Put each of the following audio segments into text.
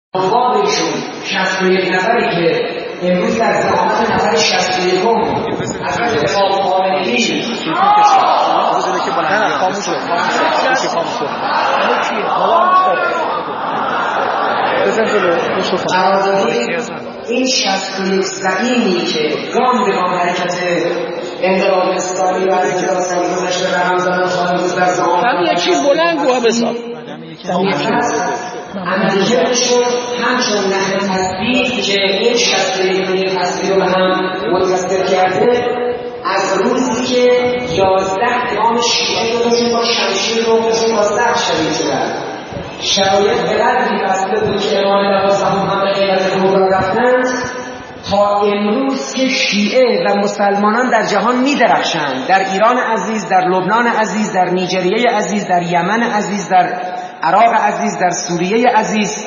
بابشون 61 نفری که امروز در زعامت نفر 61 حضرت امام خامنه‌ای این 61 زعیمی که گام به گام حرکت انقلاب اسلامی و از انقلاب اسلامی گذشته و رمضان خواهد در زعامت همین یکی بلند گوه بسار عملیاتشون همچون نخل تسبیح که این 61 تسبیح رو به هم متصل کرده از روزی که 11 امام شیعه دوشون با شمشیر روحشون با سخت شدید شدن شرایط به قدری بسته بود که امام 12 هم به غیرت کبرا رفتند تا امروز که شیعه و مسلمانان در جهان می درخشند، در ایران عزیز، در لبنان عزیز، در نیجریه عزیز، در یمن عزیز، در عراق عزیز، در سوریه عزیز،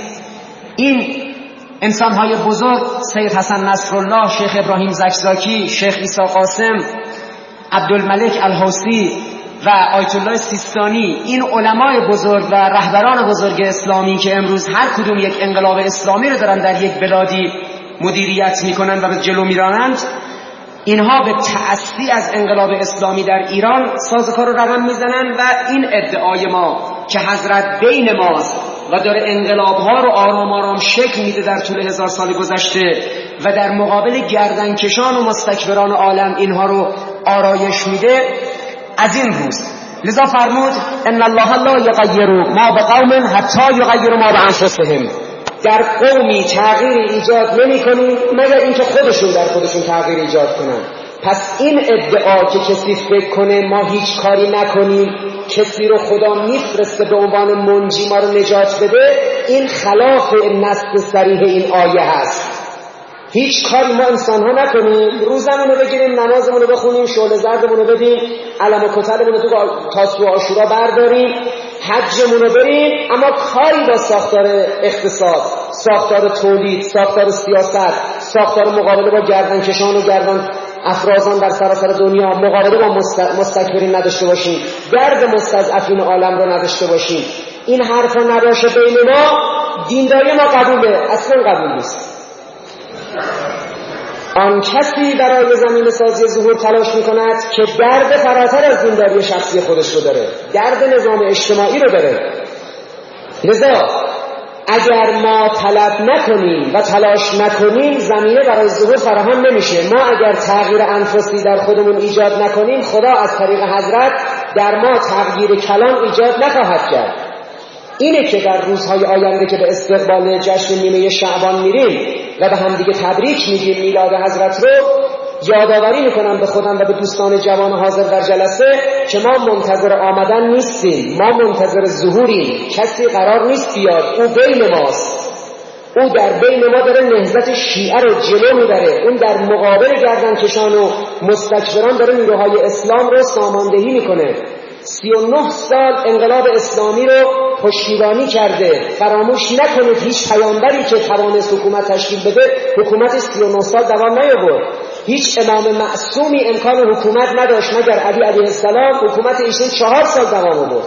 این انسان‌های بزرگ سید حسن نصرالله، شیخ ابراهیم زکزاکی، شیخ عیسی قاسم، عبدالملک الحوثی و آیت الله سیستانی، این علمای بزرگ و رهبران بزرگ اسلامی که امروز هر کدوم یک انقلاب اسلامی رو دارن در یک بلادی مدیریت میکنن و به جلو میرانند، اینها به تأسی از انقلاب اسلامی در ایران سازوکار رو رقم میزنن و این ادعای ما که حضرت بین ماست و داره انقلابها رو آرام آرام شکل میده در طول 1000 سال گذشته و در مقابل گردنکشان و مستکبران عالم اینها رو آرایش میده، از این روز لذا فرمود ان الله لا یغیر ما بقوم حتی یغیروا ما بانفسهم. در قومی تغییر ایجاد نمی کنیم مگر اینکه خودشون در خودشون تغییر ایجاد کنن. پس این ادعا که کسی فکر کنه ما هیچ کاری نکنیم، کسی رو خدا میفرسته به عنوان منجی ما رو نجات بده، این خلاف نص صریح این آیه هست. هیچ کاری ما انسان ها نکنیم، روزمون رو بگیریم، نمازمون رو بخونیم، شعله زردمون رو بدیم، علم و کتلمون رو تو تاسو و عاشورا برداریم، حجمون رو بریم، اما کاری با ساختار اقتصاد، ساختار تولید، ساختار سیاست، ساختار مقابله با گردنکشان و گردن افرازان در سراسر دنیا، مقابله با مستکبرین نداشته باشیم، درد مستضعفین عالم رو نداشته باشیم، این حرفا نباشه بین ما، دینداری ما قبوله؟ اصلا قبول نیست. آن کسی برای زمین سازی ظهور تلاش میکند که درد فراتر از دینداری شخصی خودش رو داره، درد نظام اجتماعی رو داره. لذا اگر ما طلب نکنیم و تلاش نکنیم زمینه برای ظهور فراهم نمیشه. ما اگر تغییر انفسی در خودمون ایجاد نکنیم، خدا از طریق حضرت در ما تغییر کلام ایجاد نخواهد کرد. اینه که در روزهای آینده که به استقبال جشن نیمه شعبان میریم و به همدیگه تبریک میگیم میلاد حضرت رو، یادآوری میکنم به خودم و به دوستان جوان حاضر در جلسه که ما منتظر آمدن نیستیم، ما منتظر ظهوریم. کسی قرار نیست بیاد، او بین ماست، او در بین ما داره نهضت شیعه رو جلو میبره، اون در مقابل گردنکشان و مستکبران داره نیروهای اسلام رو ساماندهی میکنه. 39 سال انقلاب اسلامی رو پشتیبانی کرده. فراموش نکنید هیچ پیامبری که توانست حکومت تشکیل بده حکومت 39 سال دوام نیاورد. هیچ امام معصومی امکان حکومت نداشت مگر علی علیه السلام، حکومت ایشون 4 سال دوام آورد.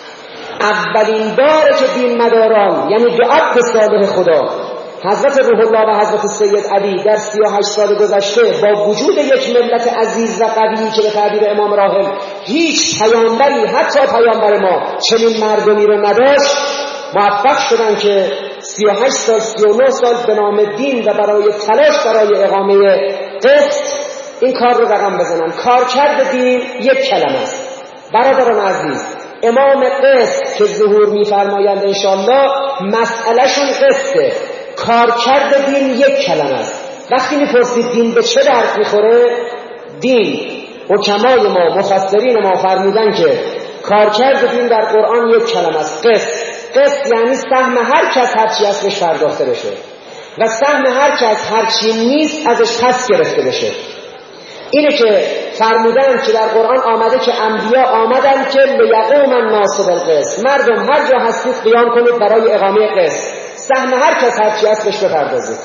اولین باره که دین مداران یعنی دعات صالح خدا حضرت روح الله و حضرت سید علی در 38 سال گذشته با وجود یک ملت عزیز و قوی که به تعبیر امام راحل هیچ پیامبری حتی پیامبر ما چنین مردمی رو نداشت، موفق شدن که 38 سال 39 سال به نام دین و برای تلاش برای اقامه قسط این کار رو رقم بزنن. کارکرد دین یک کلمه است. برادران عزیز، امام قسط که ظهور می‌فرمایند انشاءالله مسئلهشون قسطه. کارکرد دین یک کلمه است. وقتی میپرسید دین به چه درد میخوره، دین حکمای ما مفسرین ما فرمودن که کارکرد دین در قرآن یک کلمه است، قسط. قسط یعنی سهم هر کس هر چی از بهش پرداخته بشه و سهم هر کس هر چی نیست ازش پس گرفته بشه. اینه که فرمودن که در قرآن آمده که انبیا آمدن که لیقوم الناس بالقسط، مردم هر جا هستید قیام کنید برای اقامه قسط، سهم هر کس هر چی هست بهش بپردازید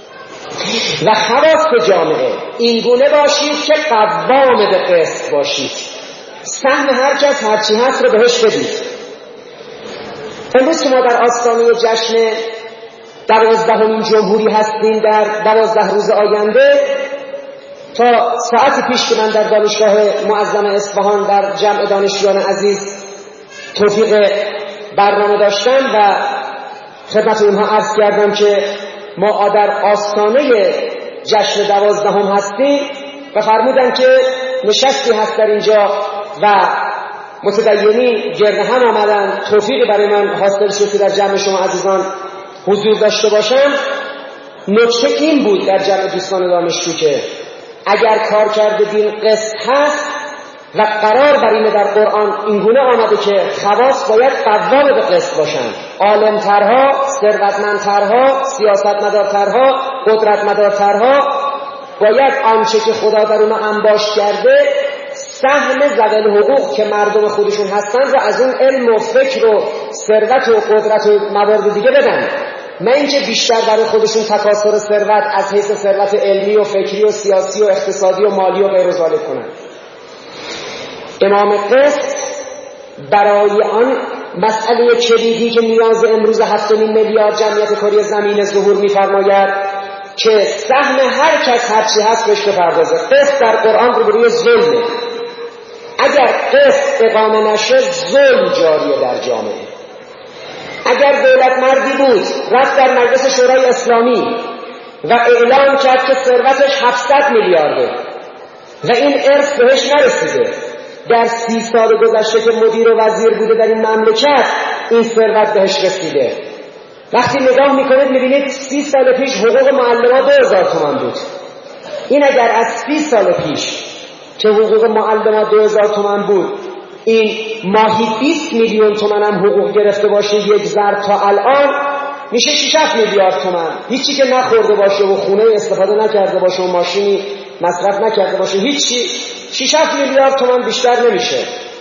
و خواص جامعه این گونه باشید که قوام به قسط باشید، سهم هر کس هر چی هست رو بهش بدید. امروز که ما در آستانه جشن 12مین جمهوری هستیم در 12 روز آینده. تا ساعتی پیش که من در دانشگاه معظم اصفهان در جمع دانشجویان عزیز توفیق برنامه داشتم و خدمت اونها عرض کردم که ما در آستانه جشن 12 هستیم و فرمودن که نشستی هست در اینجا و متدینین گرد هم آمدن. توفیقی برای من حاصل شد که در جمع شما عزیزان حضور داشته باشم. نکته این بود در جمع دوستان دانشجو که اگر کار کرده دین قسط هست و قرار بر اینه در قرآن اینگونه آمده که خواص باید قوام به قسط باشند، عالمترها، ثروتمندترها، سیاستمدارترها، قدرتمدارترها باید آنچه که خدا در اونها انباشت کرده سهم ذوی حقوق که مردم خودشون هستن رو از اون علم و فکر و ثروت و قدرت و موارد دیگه بدن، نه اینکه بیشتر برای خودشون تکاثر ثروت از حیث ثروت علمی و فکری و سیاسی و اقتصادی و مالی و غیر ذالک کنن. امام قسط برای آن مسئله کلیدی که نیاز امروز 7.5 میلیارد جمعیت کره زمین ظهور می‌فرماید که سهم هر کس هرچی هست بهش بپردازه. قسط در قرآن روبروی ظلمه. اگر قسط اقامه نشه ظلم جاریه در جامعه. اگر دولت مردی بود رفت در مجلس شورای اسلامی و اعلام کرد که ثروتش 700 میلیارده و این ارث بهش نرسیده، در 30 سال گذشته که مدیر و وزیر بوده در این مملکت این ثروت بهش رسیده. وقتی نگاه میکنید میبینید 30 سال پیش حقوق معلم‌ها 2000 تومان بود. این اگر از 30 سال پیش که حقوق معلم‌ها 2000 تومان بود این ماهی 20 میلیون تومان هم حقوق گرفته باشه یک ضرب تا الان میشه 6 میلیارد تومان. هیچی که نخورده باشه و خونه استفاده نکرده باشه و ماشینی مصرف نکرده باشه هیچی 6 میلیارد تومان بیشتر نمیشه.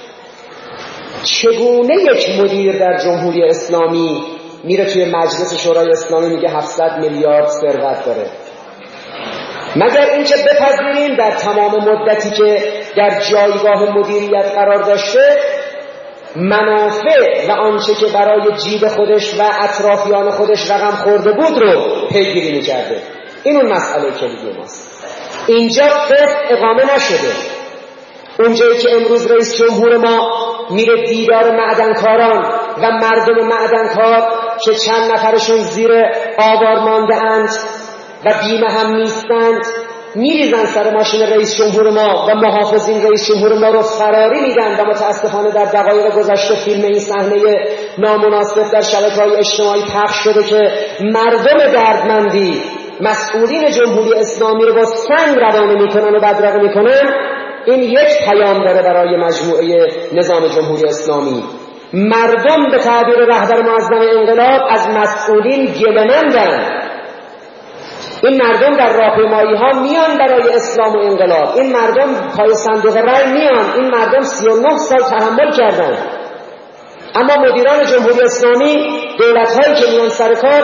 چگونه یک مدیر در جمهوری اسلامی میره توی مجلس شورای اسلامی میگه 700 میلیارد ثروت داره؟ مگر اینکه بپذیریم در تمام مدتی که در جایگاه مدیریت قرار داشته منافع و آنچه که برای جیب خودش و اطرافیان خودش رقم خورده بود رو پیگیری میکرده. این اون مسئله کلیدی ماست. اینجا قسط اقامه نشده. اونجایی که امروز رئیس جمهور ما میره دیدار معدنکاران و مردم معدنکار که چند نفرشون زیر آوار مانده اند و بیمه هم نیستند میریزن سر ماشین رئیس جمهور ما و محافظین رئیس جمهور ما رو فراری میدن و متاسفانه در دقایق گذشته فیلم این صحنه نامناسب در شبکه‌های اجتماعی پخش شده که مردم دردمندی مسئولین جمهوری اسلامی رو با سنگ روانه میکنن و بدرقه میکنن. این یک پیام داره برای مجموعه نظام جمهوری اسلامی. مردم به تعبیر رهبر معظم انقلاب از مسئولین گله‌مندن. این مردم در راهپیمایی ها میان برای اسلام و انقلاب، این مردم پای صندوق رای میان، این مردم 39 سال تحمل کردن. اما مدیران جمهوری اسلامی، دولت هایی که میان سر کار،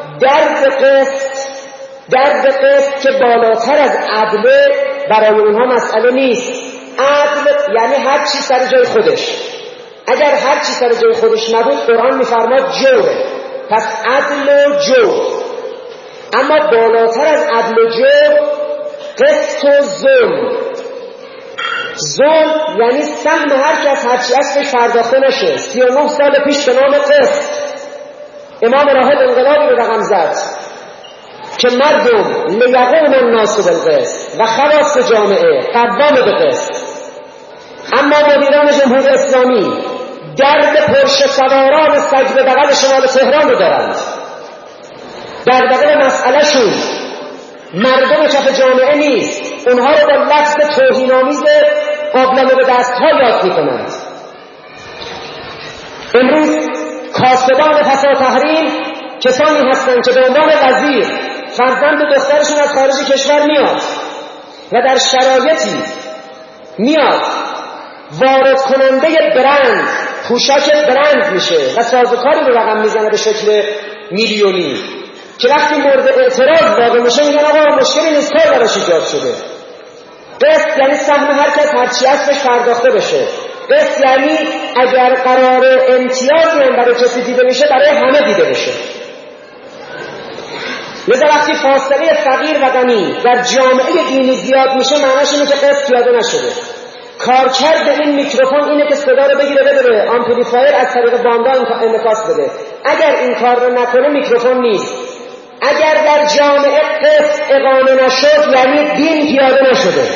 درد قسط که بالاتر از عدل برای اونها مسئله نیست. عدل یعنی هر چی سر جای خودش. اگر هر چی سر جای خودش نبود قرآن میفرماد جوره. پس عدل و جور. اما بالاتر از عدل و جور قسط و ظلم. ظلم یعنی سهم هر کس هرچی هستش پرداخته نشه. 39 سال پیش به نام قسط امام راهب انقلابی رو رقم زد که مردم لیقوم الناس بالقسط و خواص جامعه قوام به قسط. اما مدیران جمهوری اسلامی درد پرشه سواران سگ به بغل شمال تهران رو دارند. در بغل مسئله شون مردم کف جامعه نیست. اونها رو با لفظ توهین‌آمیز قابلمه به دستها یاد می‌کنند. امروز کاسبان فساد تحریم کسانی هستند که به عنوان وزیر فرزند دخترشون از خارج کشور میاد و در شرایطی میاد وارد کننده برند، پوشاک برند میشه و سازوکاری رو رقم میزنه به شکل میلیونی که وقتی مورد اعتراض واقع میشه میگن آقا مشکلی نیست، کار براش ایجاد شده. قسط یعنی سهم هر کس هرچی هستش پرداخته بشه. قسط یعنی اگر قرار امتیازی هم برای کسی دیده میشه برای همه دیده بشه. لذا وقتی فاصله فقیر و غنی در جامعه دینی زیاد میشه معناش اینه که قسط پیاده نشده. کارکرد این میکروفون اینه که صدا رو بگیره بده آمپلیفایر از طریق باندا انعکاس بده. اگر این کار رو نکنه میکروفون نیست. اگر در جامعه قسط اقامه نشد یعنی دین پیاده نشده.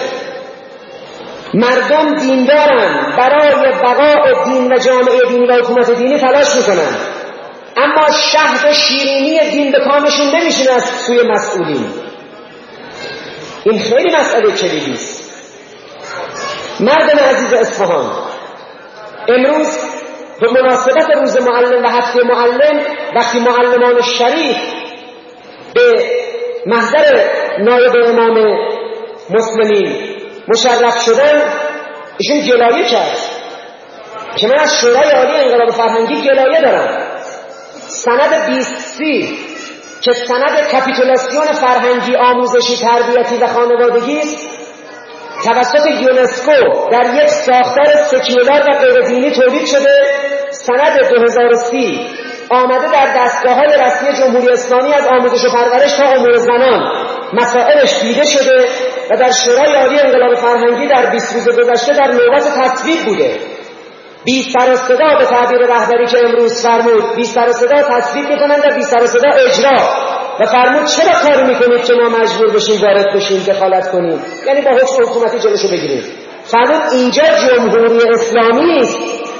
مردم دیندارن، برای بقای دین و جامعه دینی و حکومت دینی تلاش میکنن، اما شهد شیرینی دین به کامشون نمیشین از سوی مسئولین. این خیلی مسئله کلیدی است. مردم عزیز اصفهان، امروز به مناسبت روز معلم و هفته معلم وقتی معلمان شریف به محضر نایب امام مسلمین مشرف شدن، ایشون گلایه کرد که من از شورای عالی انقلاب فرهنگی گلایه دارم. سند 2030 که سند کپیتولاسیون فرهنگی، آموزشی، تربیتی و خانوادگی است، توسط یونسکو در یک ساختار سکولار و غیر دینی تولید شده. سند 2030 آمده در دستگاه‌های رسمی جمهوری اسلامی از آموزش و پرورش تا امور زنان مسائلش دیده شده و در شورای عالی انقلاب فرهنگی در 20 روز گذشته در نوبت تصویب بوده. بی سر و صدا به تعبیر رهبری که امروز فرمود، بی سر و صدا تصویب میکنند و بی سر و صدا اجرا. و فرمود چرا کاری میکنید که ما مجبور بشیم وارد بشیم دخالت کنیم، یعنی با حکم حکومتی جلوشو بگیریم. فرمود اینجا جمهوری اسلامی است.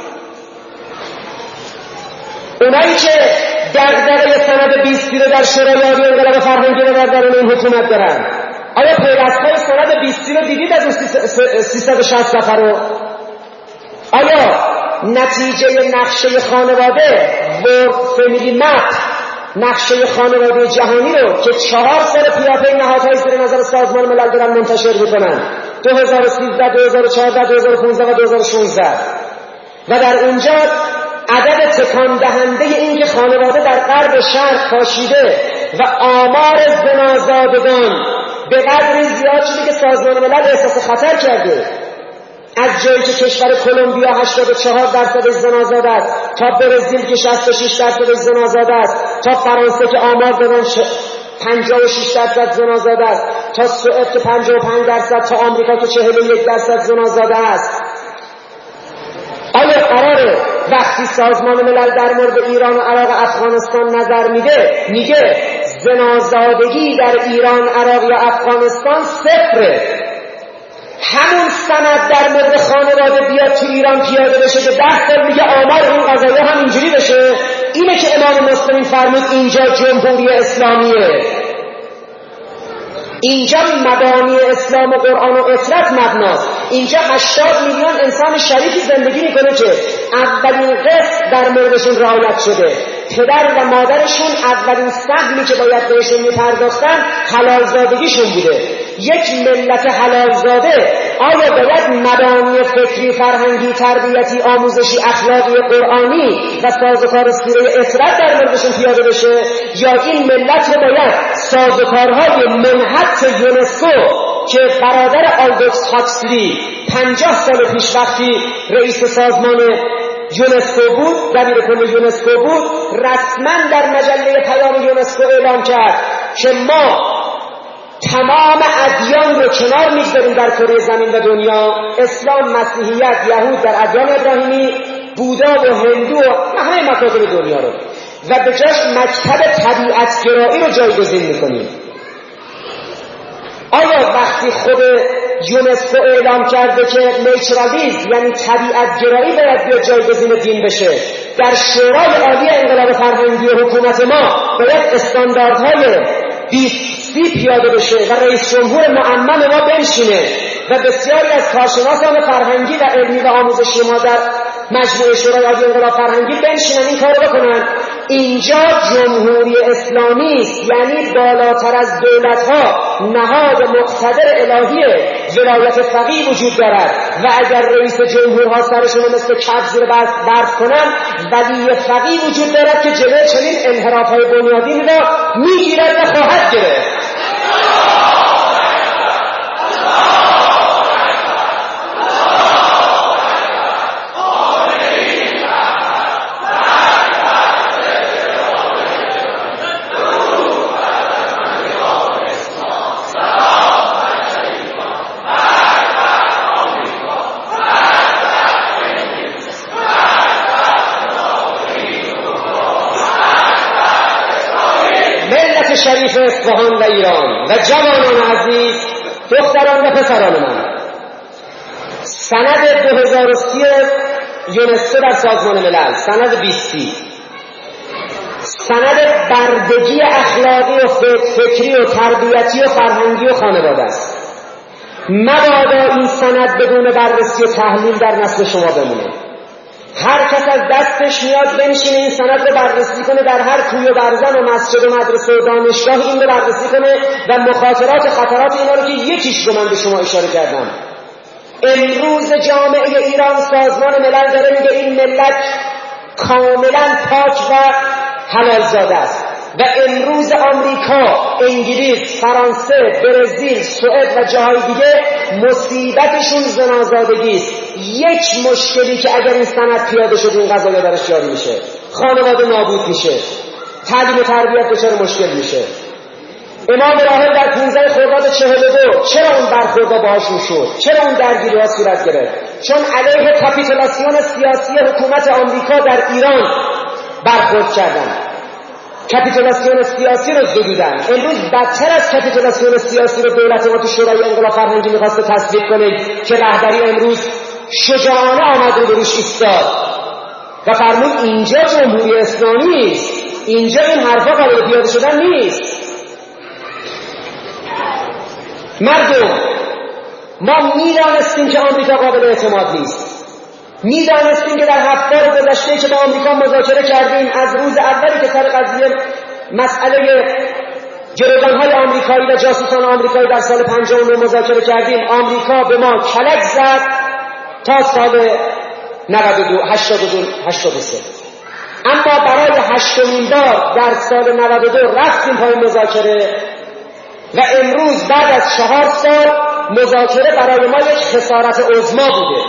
اونایی که دغدغه سند 20 رو در شورای عالی انقلاب فرهنگی رو در درون این حکومت دارن، آیا پیوست‌های سند 20 رو دیدید از اون 360 نفر رو؟ آیا نتیجه نقشه خانواده ورد فامیلی مپ، نقشه خانواده جهانی رو که 4 سال پیاپی نهادهای زیر نظر سازمان ملل دارن منتشر میکنن، 2013 2014 2015 و 2016، و در اونجا عدد تکان دهنده این که خانواده در غرب شرق پاشیده و آمار زنازادگان به قدری زیاد شده که سازمان ملل احساس خطر کرده. از جایی که کشور کلمبیا 84% زنازاده است، تا برزیل که 66% زنازاده است، تا فرانسه که آمار دادن 56% زنازاده است، تا سوئد که 55%، تا آمریکا که 41% زنازاده است. آیا قراره وقتی سازمان ملل در مورد ایران و عراق و افغانستان نظر میگه زنازادگی در ایران، عراق یا افغانستان صفره، همون سند در مورد خانواده بیاد تو ایران پیاده بشه که 10 سال میگه آمار این قضایا هم اینجوری بشه؟ اینه که امام مسلمین فرمود اینجا جمهوری اسلامیه، اینجا مبانی اسلام و قرآن و اطرت مبناست. اینجا 80 میلیون انسان شریفی زندگی میکنه که اولین قسط در موردشون رعایت شده. پدر و مادرشون اولین سهمی که باید بهشون میپرداختن حلالزادگیشون بوده. یک ملت حلالزاده آیا باید مبانی فکری، فرهنگی، تربیتی، آموزشی، اخلاقی، قرآنی و سازوکار سیره اطرت در موردشون پیاده بشه، یا این ملت رو باید سازوکارهای منحط یونسکو که برادر آلدوکس هاکسلی 50 سال پیش وقتی رئیس سازمان یونسکو بود، دبیرکل یونسکو بود، رسما در مجله پیام یونسکو اعلام کرد که ما تمام ادیان رو کنار میگذاریم در کره زمین و دنیا، اسلام، مسیحیت، یهود در ادیان ابراهیمی، بودا و هندو و همه مکاتب دنیا رو، و به جاش مکتب طبیعتگرایی رو جایگزین میکنیم. آیا وقتی خود یونسکو اعلام کرده که نیچرالیسم یعنی طبیعتگرایی باید بیاد جایگزین دین بشه، در شورای عالی انقلاب فرهنگی و حکومت ما باید استانداردهای 2030 پیاده بشه و رئیس جمهور معمم ما بنشینه و بسیاری از کارشناسان فرهنگی و علمی و آموزشی ما در مجموعه شورای عالی انقلاب فرهنگی بنشینن این کارو بکنن. اینجا جمهوری اسلامی است، یعنی بالاتر از دولت‌ها نهاد مقتدر الهی ولایت فقیه وجود دارد و اگر رئیس جمهورها سرشون مثل کف زیر برف کنن، ولی فقیه وجود دارد که جلوی چنین انحراف‌های بنیادین را میگیرد و خواهد گرفت. شریف اصفهان و ایران و جوانان عزیز، دختران و پسران من، سند 2030 یونسکو در سازمان ملل، سند 2030، سند بردگی اخلاقی و فکری و تربیتی و فرهنگی و خانواده است. مبادا این سند بدون بررسی و تحلیل در نسل شما بمونه. هر کس از دستش میاد بنشینه این سند رو بررسی کنه، در هر کوی و برزن و مسجد و مدرسه و دانشگاه این رو بررسی کنه و مخاطرات و خطرات اینا رو که یکیش رو من به شما اشاره کردم. امروز جامعه ایران سازمان ملل داره میگه این ملت کاملا پاک و حلال زاده است و امروز آمریکا، انگلیس، فرانسه، برزیل، سوئد و جاهای دیگه مصیبتشون زنازادگی است. یک مشکلی که اگر این سند پیاده شد این قضایا درش جاری میشه، خانواده نابود میشه، تعلیم و تربیت دچار مشکل میشه. امام راحل در 15 خرداد 42 چرا اون برخوردها باهاشون شد؟ چرا اون درگیری‌ها صورت گرفت؟ چون علیه کاپیتولاسیون سیاسی حکومت آمریکا در ایران برخورد کردن، کاپیتولاسیون سیاسی رو زدودن. امروز بدتر از کاپیتولاسیون سیاسی رو دولت ما تو شورای انقلاب فرهنگی می‌خواست تصویب کنه که رهبری امروز شجاعانه آمد رو روش ایستاد و فرمود اینجا جمهوری اسلامی نیست، اینجا این حرفا قابل پیاده شدن نیست. مردم، ما میدانستیم که آمریکا قابل اعتماد نیست، میدانستیم که در 7 سال گذشته که با آمریکا مذاکره کردیم، از روز اولی که سر قضیه مسئله گروگان‌های آمریکایی و جاسوسان آمریکایی در سال 59 مذاکره کردیم، آمریکا به ما کلک زد تا سال 82-83. اما برای 8مین بار در سال 92 رفتیم پای مذاکره و امروز بعد از 4 سال مذاکره برای ما یک خسارت عظما بوده.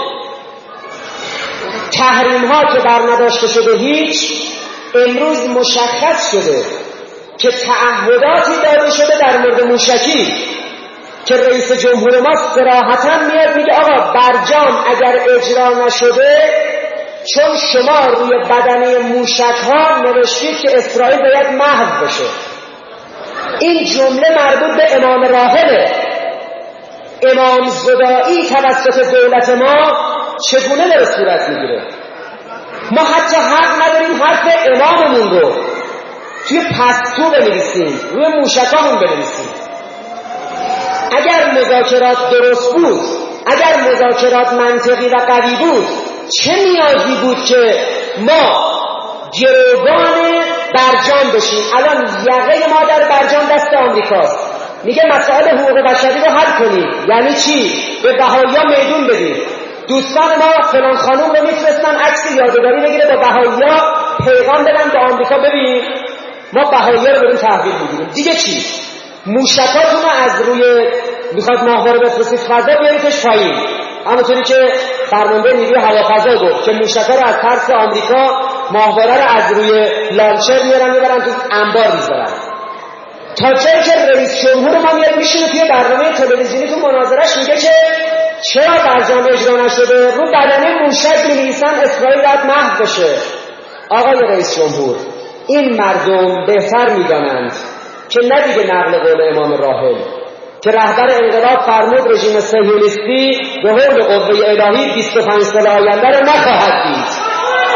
تحریم ها که برنداشته شده هیچ، امروز مشخص شده که تعهداتی داده شده در مورد موشکی که رئیس جمهور ما صراحتاً میاد میگه آقا برجام اگر اجرا نشده، چون شما روی بدنه موشک ها نوشتید که اسرائیل باید محو بشه. این جمله مربوط به امام راحله. امام زدائی توسط دولت ما چگونه داره صورت میگیره؟ ما حتی حق نداریم حرف اماممون رو توی پستو بنویسیم، روی موشکامون بنویسیم. اگر مذاکرات درست بود، اگر مذاکرات منطقی و قوی بود، چه نیازی بود که ما گروگان برجام بشیم؟ الان یقه ما در برجام دست آمریکاست. میگه مسائل حقوق بشری رو حل کنید. یعنی چی؟ به بهائی‌ها میدون بدید. دوستان ما فلان خانوم رو میفرستن عکس یادگاری بگیره با بهائی‌ها پیغام بدن به آمریکا ببین ما بهائی‌ها رو بریم تحویل میگیریم. دیگه چی؟ موشکاتون رو از روی میخواد ماهواره بفرستید فضا بیاریدش پایین. همونطوری که فرمانده نیروی هوافضا گفت که موشکا رو از ترس آمریکا ماهواره رو از روی لانچر میبرن تو انبار میذارن. تا جایی که رئیس جمهور ما میاد میشینه توی برنامه تلویزیونی تو مناظرش میگه که چرا برجام اجرا نشده؟ رو بدنه موشک می‌نویسن اسرائیل باید محو بشه. آقای رئیس جمهور، این مردم بهتر میدانند که ندیگه نقل قول امام راحل که رهبر انقلاب فرمود رژیم صهیونیستی به حول قوه الهی 25 سال آینده رو نخواهد دید.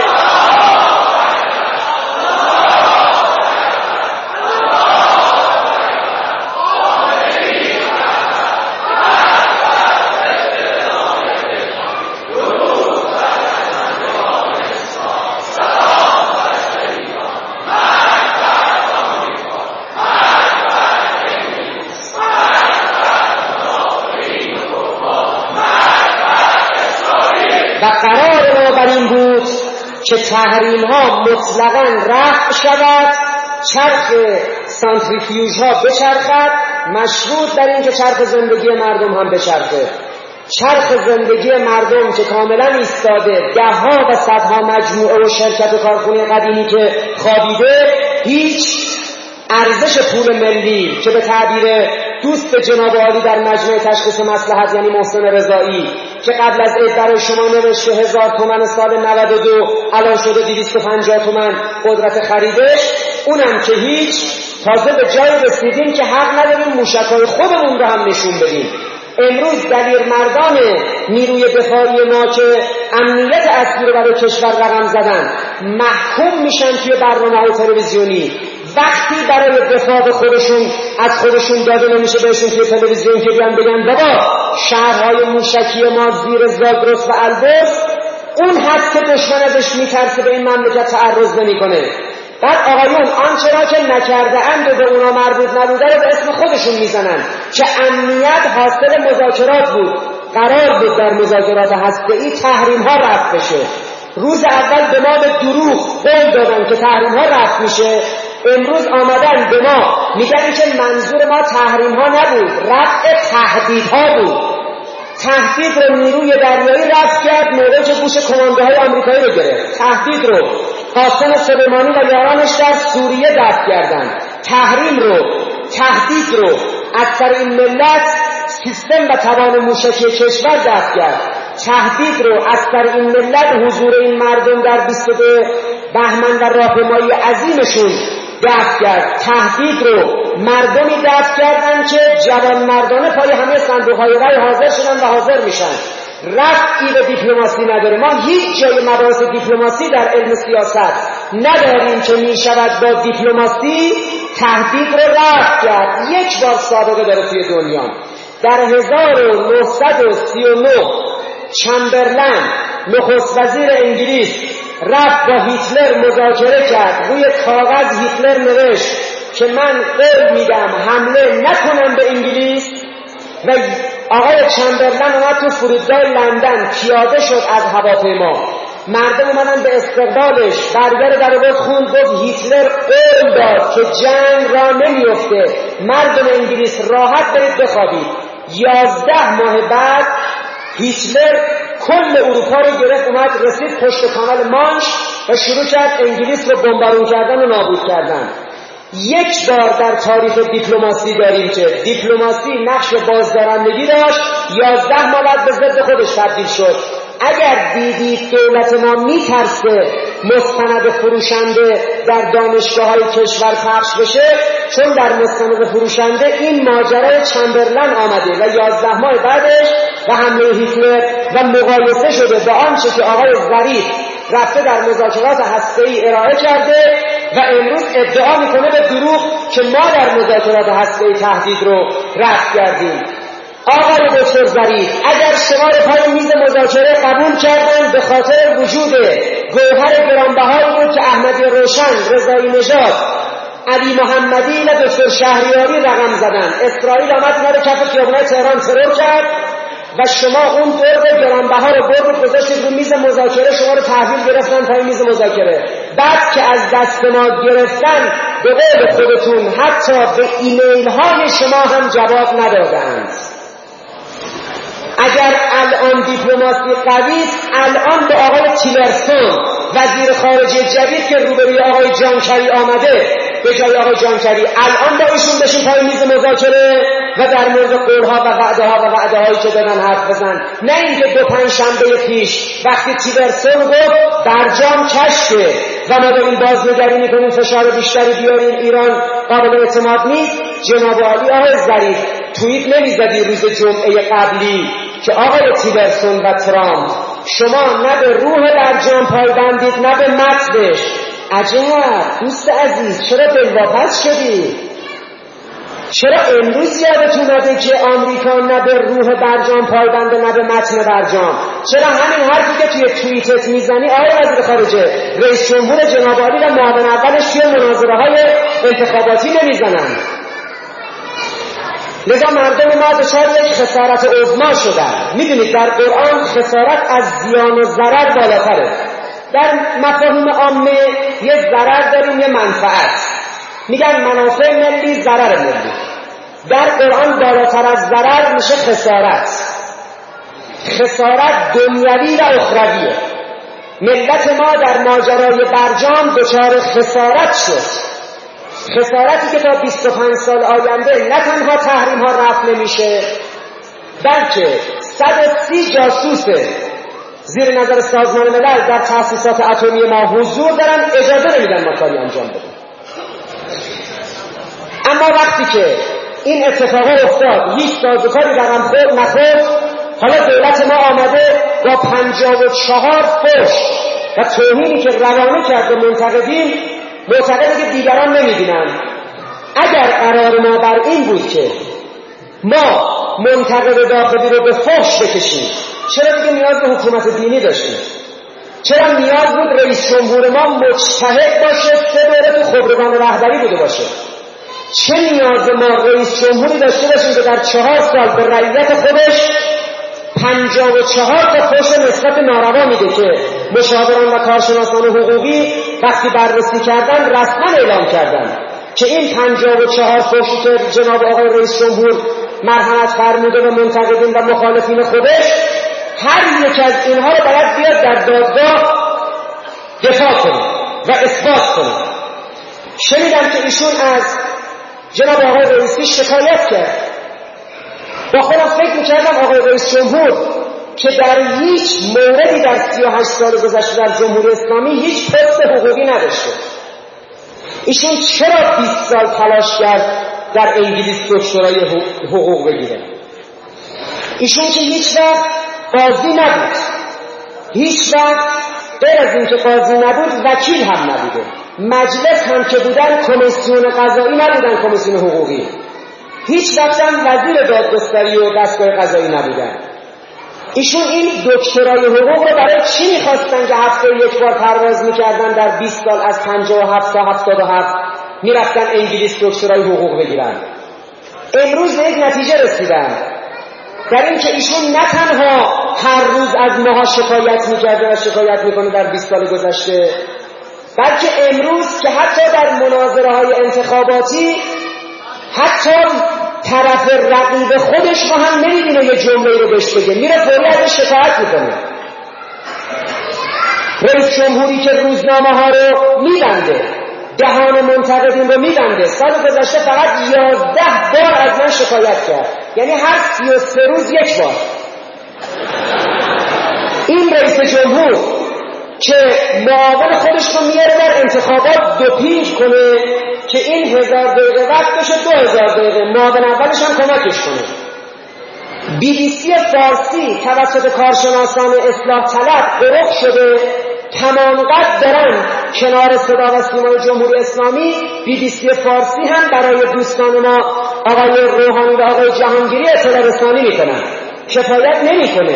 و قرار ما بر این بود که تحریم ها مطلقاً رفع شود، چرخ سانتریفیوژ ها بچرخد، مشروط در این که چرخ زندگی مردم هم بچرخه. چرخ زندگی مردم که کاملا ایستاده، دهها و صدها مجموعه و شرکت و کارخونه قدیمی که خوابیده، هیچ ارزش پول ملی که به تعبیر دوست جناب عالی در مجمع تشخیص مصلحت یعنی محسن رضایی که قبل از عید برای شما نوشته 1000 تومان سال 92 الان شده 250 تومان قدرت خریدش، اونم که هیچ، تازه به جای رسیدیم که حق نداریم موشک‌های خودمون رو هم نشون بدیم. امروز دلیرمردان نیروی دفاعی ما که امنیت اصلی رو برای کشور رقم زدن محکوم میشن توی برنامه‌های تلویزیونی. وقتی برای دفاع خودشون از خودشون داده نمیشه بهشون توی تلویزیون که بیان بگن بابا شهرهای موشکی ما زیر زاگرس و البرز اون هست که دشمن ازش میترسه به این مملکت تعرض نمیکنه. بعد آقایون آنچه را که نکرده اند و به اونا مربوط نبوده رو به اسم خودشون میزنن که امنیت حاصل مذاکرات بود. قرار بود در مذاکرات هسته‌ای تحریم ها رفع بشه. روز اول به ما به دروغ قول دادن که تحریم ها رفع میشه. امروز آمدن به ما میگن که منظور ما تحریم ها نبود، رفع تهدیدها بود. تهدید رو نیروی دریایی رفع کرد موقعی که گوش کماندوهای آمریکایی رو گرفت. تهدید رو قاسم سلیمانی و یارانش در سوریه دفع کردن. تهدید رو از سر این ملت سیستم و توان موشکی کشور دفع کرد. تهدید رو از سر این ملت حضور این مردم در 22 بهمن و راهپیمایی عظیمشون دفع کرد. تهدید رو مردمی دفع کردن که جوان مردانه پای همه صندوق‌های رای حاضر شدن و حاضر میشن. رفعی به دیپلماسی نداره. ما هیچ جای مباحث دیپلماسی در علم سیاست نداریم که میشود با دیپلماسی تهدید رو رفع کرد. یک بار سابقه داره توی دنیا. در 1939 چمبرلن نخست وزیر انگلیس رفت با هیتلر مذاکره کرد. روی کاغذ هیتلر نوشت که من قول میدم حمله نکنم به انگلیس و آقای چمبرلن اومد تو فرودگاه لندن پیاده شد از هواپیما. مردم اومدن به استقبالش، برگر در آورد خوند گفت هیتلر قول داد که جنگ را نمیفته، مردم انگلیس راحت برید بخوابید. 11 ماه بعد هیتلر کل اروپا رو گرفت، اومد رسید پشت کانال مانش و شروع کرد انگلیس رو بمبارون کردن و نابود کردن. یک بار در تاریخ دیپلماسی داریم که دیپلماسی نقش بازدارندگی داشت، 11 ماه بعد به ضد خودش تبدیل شد. اگر دیدید دولت ما میترسه مستند فروشنده در دانشگاه‌های کشور پخش بشه، چون در مستند فروشنده این ماجرای چمبرلن آمده و 11 ماه بعدش و حمله هیتلر و مقایسه شده با آنچه که آقای ظریف رفته در مذاکرات هسته‌ای ارائه کرده و امروز ادعا میکنه به دروغ که ما در مذاکرات هسته‌ای تهدید رو رفع کردیم. آقای دکتر ظریف، اگر شما رو پای میز مذاکره قبول کردن به خاطر وجود گوهر گرانبهایی بود که احمدی روشن، رضایی نژاد، علی محمدی و دکتر شهریاری رقم زدن، اسرائیل آمد اینا رو کف خیابونای تهران ترور کرد و شما اون درد گرانبها رو برد گذاشتید رو میز مذاکره، شما رو تحویل گرفتن پای میز مذاکره. بعد که از دست ما گرفتن به قول خودتون حتی به ایمیل های شما هم جواب ندادند. اگر الان دیپلماسی قوی است، الان به آقای تیلرسون وزیر خارجه جدید که روبروی آقای جانکری آمده به جای آقای جانکری، الان با ایشون بشین پای میز مذاکره و در مورد قولها و وعده‌هایی که دادن حرف بزن. نه اینکه 2 پنجشنبه پیش وقتی تیلرسون گفت برجام کشفه و ما داریم بازنگری میکنیم فشار بیشتری بیاریم ایران قابل اعتماد نیست، جناب عالی آقای ظریف توییت نمیزدی روز جمعه قبلی که آقای تیلرسون و ترامپ شما نه به روح برجام پایبندید نه به متنش. عجب دوست عزیز، چرا دلواپس شدی؟ چرا امروز یادتون اومده که آمریکا نه به روح برجام پایبنده نه به متن برجام؟ چرا همین حرفی که توی توییتت میزنی آقای وزیر خارجه رئیس جمهور جناب عالی و معاون اولش توی مناظره‌های انتخاباتی نمیزنن؟ لذا مردم ما دچار یک خسارت عظما شدن. میدونید در قرآن خسارت از زیان و ضرر بالاتره. در مفاهیم عامه یه ضرر داریم یه منفعت، میگن منافع ملی ضرر ملی. در قرآن بالاتر از ضرر میشه خسارت. خسارت دنیوی و اخرویه. ملت ما در ماجرای برجام دچار خسارت شد، خسارتی که تا 25 سال آینده نه تنها تحریم ها رفع نمیشه بلکه 130 جاسوس زیر نظر سازمان ملل در تأسیسات اتمی ما حضور دارن، اجازه نمیدن ما کاری انجام بدیم. وقتی که این اتفاق افتاد هیچ سازوکاری رقم نخورد، حالا دولت ما آمده با 54 فحش و توهینی که روانه کرد به منتقدین، معتقده که دیگران نمی‌بینن. اگر قرار ما بر این بود که ما منتقد داخلی رو به فحش بکشیم، چرا دیگه نیاز به حکومت دینی داشتیم؟ چرا نیاز بود رئیس جمهور ما مجتهد باشه، 3 دوره تو خبرگان رهبری بوده باشه؟ چه نیاز ما رئیس جمهوری داشته باشیم که در 4 سال به رعیت خودش 54 تا فحش نسبت ناروا میده که مشاوران و کارشناسان حقوقی وقتی بررسی کردن رسما اعلام کردن که این 54 فحشی که جناب آقای رئیس جمهور مرحمت فرموده به منتقدین و مخالفین خودش، هر یک از اینها رو باید بیاد در دادگاه دفاع کنه و اثبات کنه. شنیدم که ایشون از جناب آقای رئیسی شکایت کرد. با خودم فکر میکردم آقای رئیس جمهور که در هیچ موردی در 38 سال گذشته در جمهوری اسلامی هیچ پست حقوقی نداشته، ایشون چرا 20 سال تلاش کرد در انگلیس دکترای حقوق بگیره؟ ایشون که هیچ وقت قاضی نبود، هیچ وقت غیر از این که قاضی نبود وکیل هم نبوده، مجلس هم که بودن کمیسیون قضایی نبودن، کمیسیون حقوقی، هیچ وقت هم وزیر دادگستری و دستگاه قضایی نبودن. ایشون این دکترای حقوق رو برای چی میخواستن که هفته یک بار پرواز میکردن در 20 سال از 57 تا 77 میرفتن انگلیس دکترای حقوق بگیرن؟ امروز به یک نتیجه رسیدن در این که ایشون نه تنها هر روز از ماها شکایت میکرده و شکایت میکنه در 20 سال گذشته، بلکه امروز که حتی در مناظره‌های انتخاباتی حتی طرف رقیب خودش رو هم نمیبینه یه جمله رو بهش بگه، میره فوری ازش شکایت میکنه. رئیس جمهوری که روزنامه ها رو میبنده، دهان منتقدین رو میبنده، سال گذشته فقط 11 بار از من شکایت کرد، یعنی هر 33 روز یک بار. این رئیس جمهور که معاون خودش رو میاره در انتخابات دوپینگ کنه که این 1000 دقیقه وقت بشه 2000 دقیقه، معاون اولش هم کمکش کنه. BBC فارسی توسط کارشناسان اصلاح طلب غرق شده، تمامقدر دارن کنار صدا و سیمای جمهوری اسلامی. BBC فارسی هم برای دوستان ما آقای روحانی و آقای جهانگیری اطلاع رسانی میکنن، کفایت نمیکنه.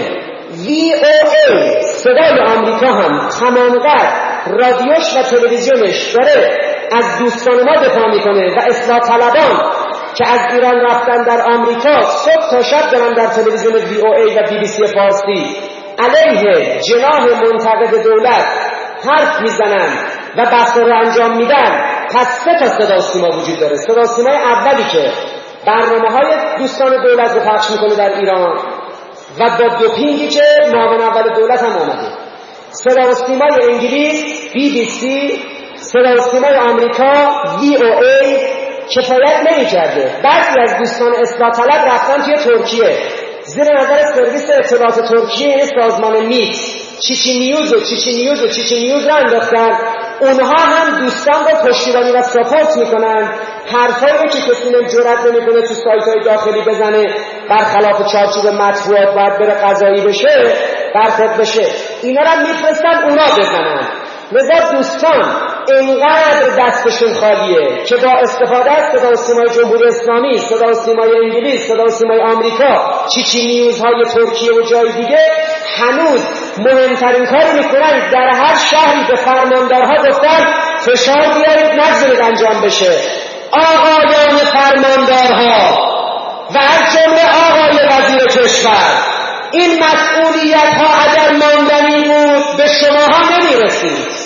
VOA صدای آمریکا هم تمامقدر رادیوش و تلویزیونش داره از دوستان ما دفاع میکنه و اصلاح طلبان که از ایران رفتن در آمریکا صبح تا شب دارن در تلویزیون VOA و BBC فارسی علیه جناح منتقد دولت حرف میزنن و بحث رو انجام میدن. پس 3 تا صدا و سیما وجود داره. صدا و سیمای اولی که برنامه‌های دوستان دولت رو پخش میکنه در ایران و با دوپینگی که معاون اول دولت هم آمده. صدا و سیمای انگلیس BBC، صدا و سیمای آمریکا VOA کفایت نمی‌کرده. بعضی از دوستان اصلاح طلب رفتن توی ترکیه، زیر نظر سرویس اطلاعات ترکیه سازمان میت چیچی نیوز رو انداختن. اونها هم دوستان رو پشتیبانی و ساپورت میکنن. حرفایی رو که کسی جرئت نمیکنه تو سایت‌های داخلی بزنه برخلاف چارچوب مطبوعات باید بره قضایی بشه، برخورد بشه، اینا رو میفرستن اونا بزنن. لذا دوستان اینقدر دستشون خالیه که با استفاده از صدا و سیمای جمهوری اسلامی، صدا و سیمای انگلیس، صدا و سیمای آمریکا، چیچی نیوزهای ترکیه و جای دیگه هنوز مهمترین کاری میکنن در هر شهری به فرماندارها گفتن فشار بیارید نگذارید انجام بشه. آقایان فرماندارها و از جمله آقای وزیر کشور، این مسئولیت ها اگر ماندنی بود به شماها نمیرسید.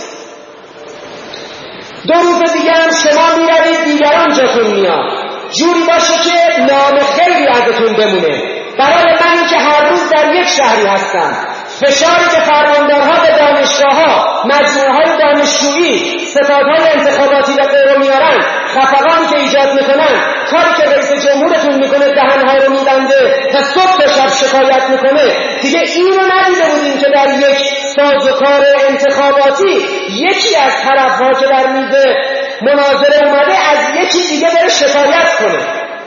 2 روز دیگه هم شما میروید دیگران جاتون میاد، جوری باشه که نام خیلی ازتون بمونه. برای من این که هر روز در یک شهری هستم، فشاری که فرماندارها به دانشگاه‌ها، مجموعه‌های دانشجویی، ستادهای انتخاباتی و غیره میارن، خفقانی که ایجاد میکنن، کاری که رئیس جمهورتون میکنه دهن‌ها رو میبنده و صبح تا شب شکایت میکنه، دیگه این رو ندیده بودیم که در یک سازوکار انتخاباتی یکی از طرف‌ها که در میز مناظره اومده از یکی دیگه بره شکایت کنه.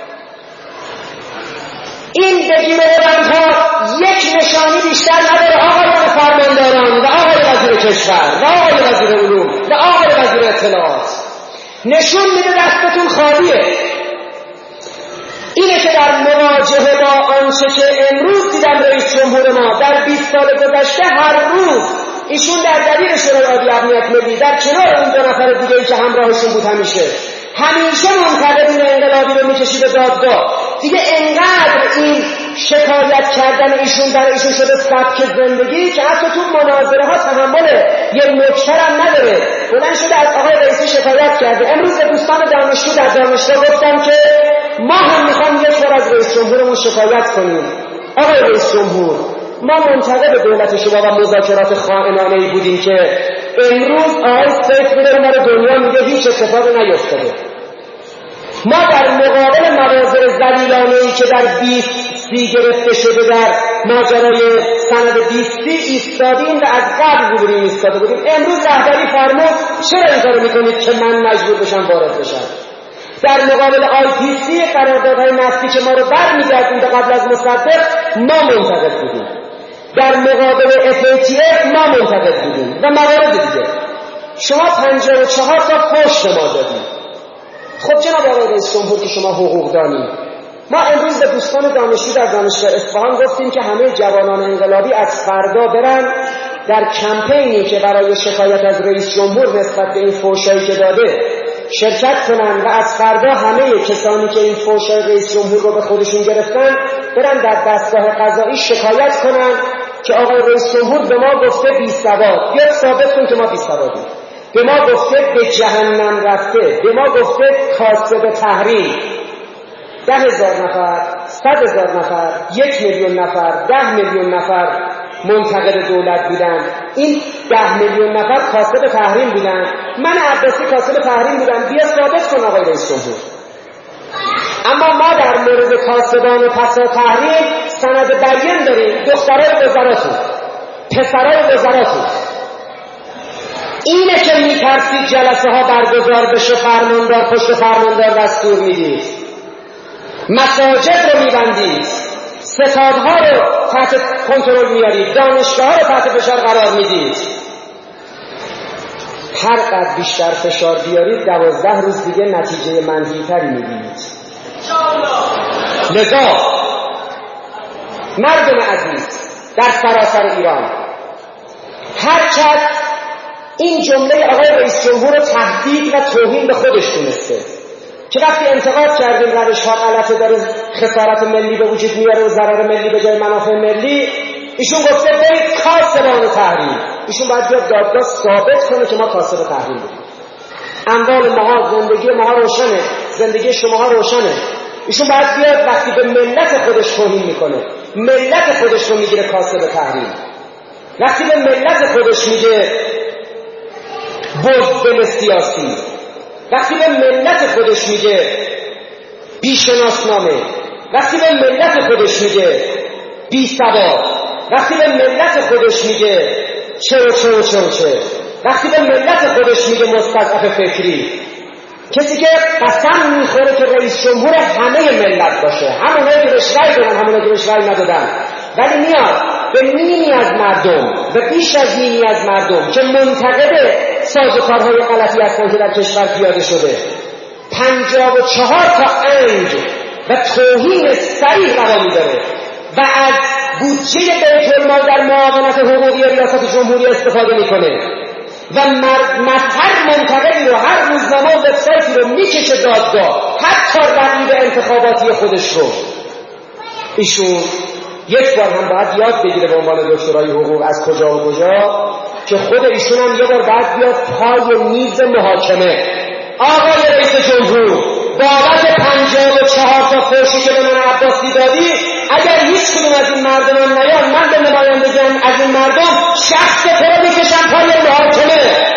این بگیر و ببندها یک نشانی بیشتر نداره آقایان فرمانداران و آقای وزیر کشور و آقای وزیر علوم و آقای وزیر اطلاعات. نشون میده دستتون خالیه. اینه که در مواجهه با آنچه که امروز دیدم رئیس جمهور ما در 20 سال گذشته هر روز ایشون در دبیر شورای عالی امنیت ملی در کنار اون 2 نفر دیگه‌ای که همراهشون بود همیشه منتقدین انقلابی رو میکشید به دادگاه. دیگه انقدر این شکایت کردن ایشون برای ایشون شده سبک زندگی که حتی تو مناظره ها تحمل یه نکته هم نداره. بلند شده از آقای رئیسی شکایت کرده. امروز به دوستان دانشجو در دانشگاه گفتم که ما هم میخوام یک بار از رئیس جمهورمون شکایت کنیم. آقای رئیس جمهور، ما منتقد دولت شما و مذاکرات خائنانه‌ای بودیم که امروز آقای سیف میداره ما رو دنیا میگه هیچ اتفاقی نیفتاده. ما در مقابل مناظر ذلیلانه‌ای که در 20 گرفته شده در ماجرای سند 20 ایستادیم و از قبل بودیم ایستاده بودیم. امروز رهبری فرمود چرا این کارو میکنید که من مجبور بشم وارد بشم. در مقابل IPC قراردادهای نفتی که ما رو برمیگردونده قبل از مصدق ما منتقد بودیم. در مقابل FATF ما منتقد بودیم و موارد دیگه. شما 54 تا پشت ما دادید. خب جناب آقای رئیس جمهور که شما حقوق دانید، ما امروز به دوستان دانشجو در دانشگاه اصفهان گفتیم که همه جوانان انقلابی از فردا برن در کمپینی که برای شکایت از رئیس جمهور نسبت به این فحشایی که داده شرکت کنن و از فردا همه کسانی که این فحشای رئیس جمهور رو به خودشون گرفتن برن در دستگاه قضایی شکایت کنن که آقای رئیس جمهور به ما گفته بی سواد. بیاد ثابت کن که ما بی سوادیم. به ما گفته به جهنم رفته. به ما گفته کاسب تحریم. 10,000 نفر، 100,000 نفر، 1,000,000 نفر، 10 میلیون نفر منتقد دولت بودن. این 10 میلیون نفر کاسب تحریم بودن. من عباسی کاسب تحریم بودم. بیا ثابت کن آقای رئیس جمهور. اما ما در مورد کاسبان و پسا تحریم سند بیان داریم. دخترای وزارتون، پسرای وزارتون. اینه که میترسید جلسه ها برگزار بشه، فرماندار پشت فرماندار دستور میدید، مساجد رو میبندید، ستادها رو تحت کنترل میارید، دانشگاه ها رو تحت فشار قرار میدید. هر قدر بیشتر فشار بیارید 12 روز دیگه نتیجه منفی‌تری میبینید. لذا مردم عزیز در سراسر ایران، هر کس این جمله آقای رئیس جمهور رو تهدید و توهین به خودش دونسته که وقتی انتقاد کردیم روش ها غلطه، داره خسارت ملی به وجود میاره و ضرر ملی به جای منافع ملی، ایشون گفته برید کاسبان تحریم. ایشون باید بیاد دادگاه ثابت کنه که ما کاسب تحریم بودیم. اموال ماها، زندگی ماها روشنه، زندگی شماها روشنه. ایشون باید بیاد وقتی به ملت خودش توهین میکنه، ملت خودش رو میگیره کاسب تحریم. وقتی به ملت خودش میگه بزدل سیاسی، وقتی به ملت خودش میگه بیشناسنامه، وقتی به ملت خودش میگه بی سواد، وقتی به ملت خودش میگه چه، وقتی به ملت خودش میگه مستضعف فکری، کسی که قسم میخوره که رئیس جمهور همه ملت باشه، همونایی که بهش رأی دادن، همونایی که بهش رأی ندادن، ولی میاد به نیمی از مردم و بیش از نیمی از مردم که منتقد سازوکارهای غلطی هستن که در کشور پیاده شده 54 تا انگ و توهین صریح روا می‌داره و از بودجه بیت المال در معاونت حقوقی ریاست جمهوری استفاده میکنه و هر منتقدی رو، هر روزنامه و وبسایتی رو میکشه دادگاه، حتی رقیب انتخاباتی خودش رو. ایشون یک بار هم باید یاد بگیره به عنوان دکترای حقوق از کجا و کجا که خود ایشون هم یه بار باید بیاد پای میز محاکمه. آقای رئیس جمهور، بابت 54 تا فحشی که به من عباسی دادی، اگر هیچ کدوم از این مردمان نیان، من به نمایندگی از این مردم شخص تو رو میکشم پای محاکمه.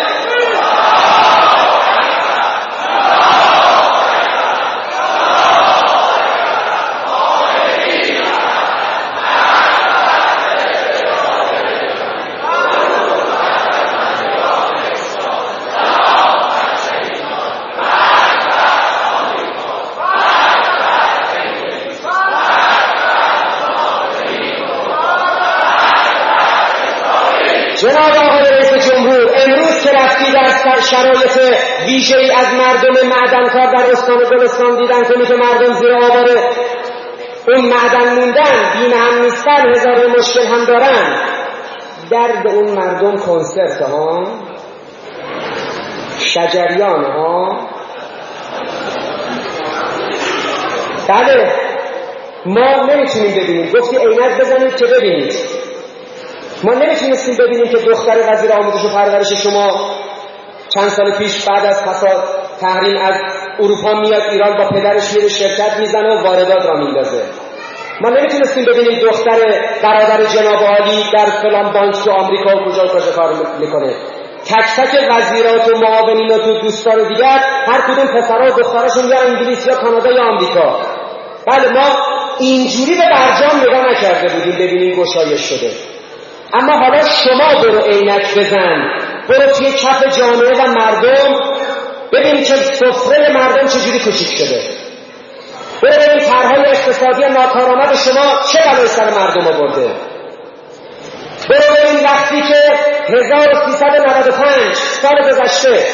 جناب آقای رئیس جمهور، امروز که رفتی در شرایط ویژه‌ای از مردم معدنکار در استان گلستان دیدن کنی که مردم زیر آواره اون معدن موندن، بیمه هم نیستن، هزار مشکل هم دارن، درد اون مردم کنسرت ها، شجریان ها. بله ما نمیتونیم ببینیم، گفتی عینک بزنید که ببینید. ما نمیتونستیم ببینیم که دختر وزیر آموزش و پرورش شما چند سال پیش بعد از فساد تحریم از اروپا میاد ایران با پدرش میره شرکت میزنه و واردات را میندازه. ما نمیتونستیم ببینیم دختر برادر جناب عالی در فلان بانک تو آمریکا و کجا کار میکنه. تک تک وزیرات و معاونینات و دوستان و دیگر هر کدوم پسرها و دخترشون یا انگلیس یا کانادا یا آمریکا. بله ما اینجوری به برجام نگاه نکرده بودیم ببینیم گشایش شده. اما حالا شما برو عینک بزن، برو توی کف جامعه و مردم ببین که سفره مردم چجوری کوچیک شده. برو ببین طرحهای اقتصادی ناکارآمد شما چه بلایی سر مردم آورده. برو ببین وقتی که 1395 سال گذشته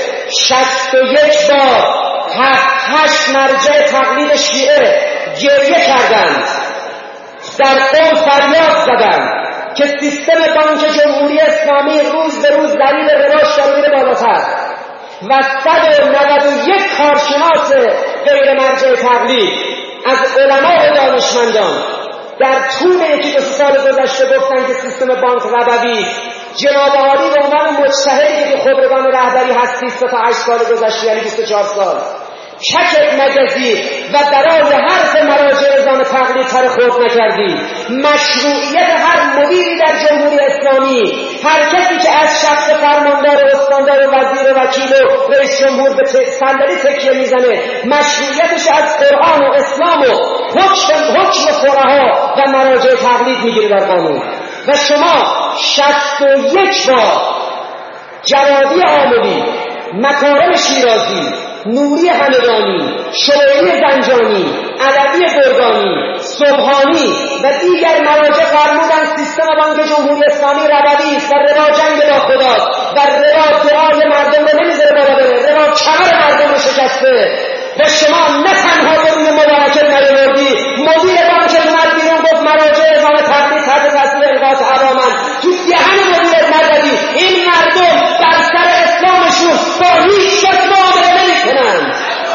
61 بار 7-8 مرجع تقلید شیعه گریه کردند، در قوم فریاد زدند که سیستم بانک جمهوری اسلامی روز به روز دلیل رواج داره میره بالاتر و 191 کارشناس غیر مرجع تقلید از علما و دانشمندان در طول یکی دو سال گذشته گفتن که سیستم بانک ربوی. جناب عالی به عنوان مجتهدی که خبرگان رهبری هستی 8 سال گذشته یعنی 24 سال کک مجازی و برای حرف مراجع نظام تقلید تر خورد نکردی. مشروعیت هر مدیری در جمهوری اسلامی، هر کسی که از شخص فرماندار و استاندار و وزیر و وکیل و رئیس جمهور به صندلی تکیه میزنه، مشروعیتش از قرآن و اسلام و حکم فقها و مراجع تقلید میگیره در قانون. و شما 61 بار جوادی آملی، مکارم شیرازی، نوری همدانی، شوری زنجانی، علوی گرگانی، صبحانی و دیگر مراجع فرمودن سیستم بانک جمهوری اسلامی ربوی است و روا جنگ با خداست و روا دعای مردم رو نمیذاره بالا بره، روا کمر مردم رو شکسته. و شما نه تنها به روی مبارکه نیاوردی، مدیر بانک اومد بیرون گفت مراجع نظام تقلید تحت تاثیر القاءات حرامن، تو دهن مدیرت نزدی. این مردم بر سر اسلامشون با هیچ کس معامله نمی‌کنند.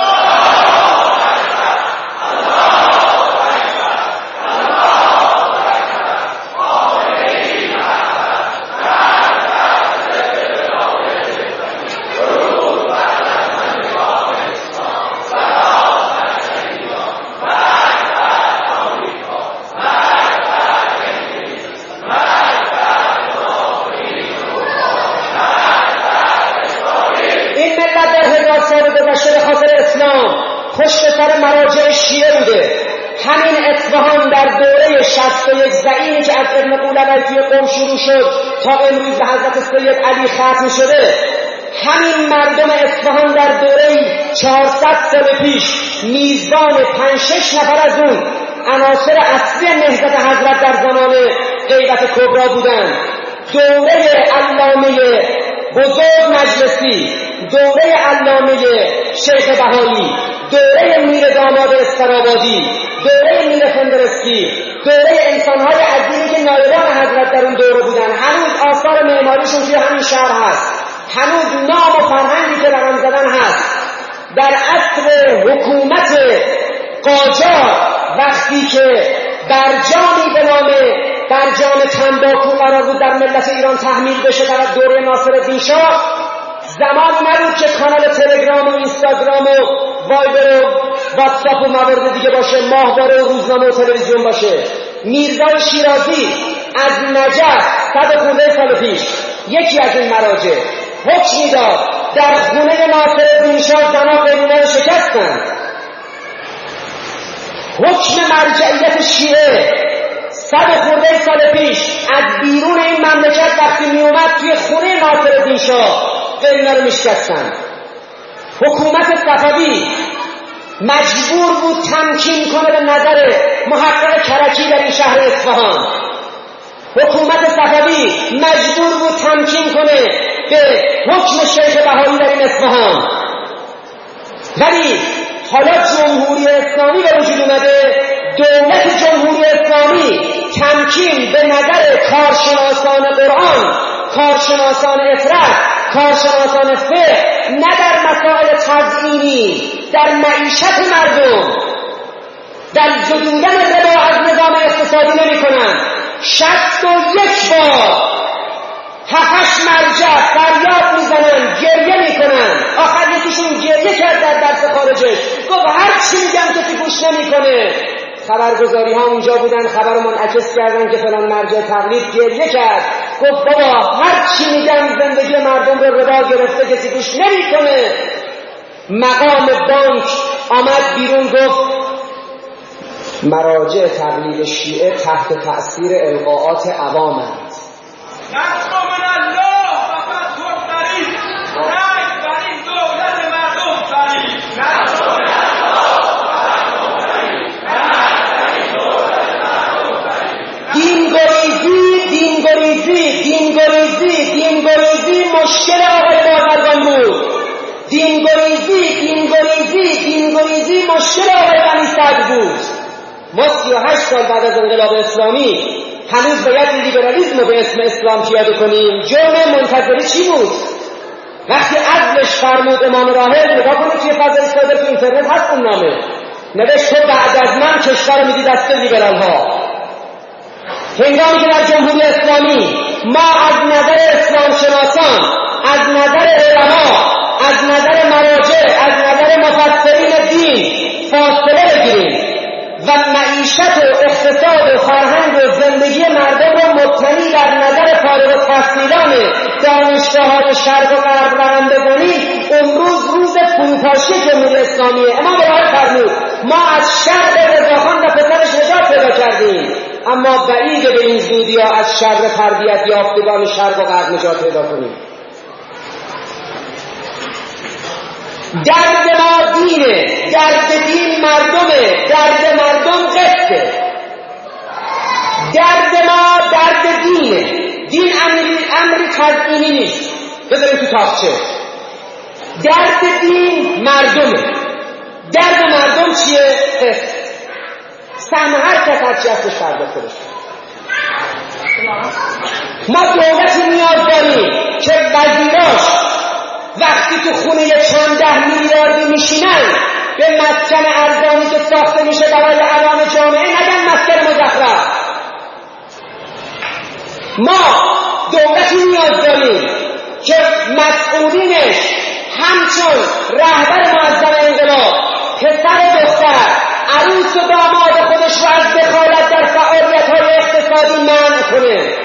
پشت سر مراجع شیعه بوده. همین اصفهان در دوره 61 زعیمی که از ابن قولبی توی قم شروع شد تا امروز به حضرت سید علی ختم شده، همین مردم اصفهان در دوره 400 سال پیش میزبان 5-6 نفر از اون عناصر اصلی نهضت حضرت در زمان غیبت کبرا بودند. دوره علامه بزرگ مجلسی، دوره علامه شیخ بهایی، دوره میر داماد استرابادی، دوره میر فندرسکی، دوره انسان‌های عظیمی که نایبان حضرت در اون دوره بودن. هنوز آثار معماریشون توی همین شهر هست، هنوز نام و فرهنگی که برام زدن هست. در عصر حکومت قاجار وقتی که برجامی به نام برجام تنباکو قرار بود در ملت ایران تحمیل بشه در دوره ناصرالدین شاه، زمانی نبود که کانال تلگرام و اینستاگرام و وایبر و واتساپ و موارد دیگه باشه، ماهواره و روزنامه و تلویزیون باشه. میرزا شیرازی از نجف 100 سال پیش یکی از این مراجع حکمی داد در خونه ناصرالدین شاه زنا قیمونه رو شکستن. حکم مرجعیت شیعه 100 سال پیش از بیرون این مملکت وقتی می اومد توی خونه ناصرالدین شاه قیمونه رو میشکستن. حکومت صفوی مجبور بود تمکین کنه به نظر محقق کرکی در این شهر اصفهان. حکومت صفوی مجبور بود تمکین کنه به حکم شیخ بهایی در این اصفهان، ولی حالا جمهوری اسلامی به وجود اومده. دولت جمهوری اسلامی تمکین به نظر کارشناسان قرآن، کارشناسان اطرح، کارشناسان فقه، نه در مسائل تزیینی، در معیشت مردم، در زدودن ربا از نظام اقتصادی نمی کنند. 61 بار 7 مرجع فریاد میزنن، گریه میکنن. آخر یکیشون گریه کرد در درس خارجش، گفت هر چی میگم کسی گوش نمیکنه. خبرگزاری ها اونجا بودن، خبر منعکس کردن که فلان مرجع تقلید گریه کرد، گفت بابا هر چی میگم زندگی مردم رو ربا گرفته، کسی گوش نمیکنه. مقام بانک آمد بیرون گفت مراجع تقلید شیعه تحت تأثیر القاءات عوامند. دینگریزی مشکل آقای بازرگان بود. دینگریزی مشکل آقای بنی صدر بود. ما 38 سال بعد از انقلاب اسلامی هنوز باید لیبرالیسم رو به اسم اسلام پیاده کنیم. جرم منتظری چی بود؟ وقتی عدلش فرمود امام راهل، نگاه کنید توی فضای صادر تو اینترنت هست اون نامه، نوشت تو بعد از من کشور رو میدی دست لیبرال ها. هنگامی که در جمهوری اسلامی ما از نظر اسلام شناسان، از نظر علما، از نظر مراجع، از نظر مفسرین دین فاصله بگیریم و معیشت و اقتصاد و فرهنگ و زندگی مردم رو مبتنی در نظر فارغ التحصیلان دانشگاه‌های شرق و غرب رقم بزنیم، امروز روز فروپاشی جمهوری اسلامیه. امام راهل فرمود ما از شر رضاخان و پسرش نجات پیدا کردیم، اما بعیده به این زودی ها از شر تربیت یافتگان شرق و غرب نجات پیدا کنیم. درد ما دینه، درد دین مردمه، درد مردم قصه. درد ما درد دینه. دین امری تزیینی نیست بذاریم تو تاقچه. درد دین مردمه. درد مردم چیه؟ قصه. سهم هر کس هرچی هستش پرداخته بشه. ما دولتی نیاز داریم که وزیراش وقتی تو خونه چند 10 میلیاردی میشینن به مسکن ارزانی که ساخته میشه برای عوام جامعه نگن مسکن مزخرف. ما دولتی نیاز داریم که مسئولینش همچون رهبر معظم انقلاب پسر دختر عروس و داماد خودش رو از دخالت در فعالیت‌های اقتصادی منع کنه.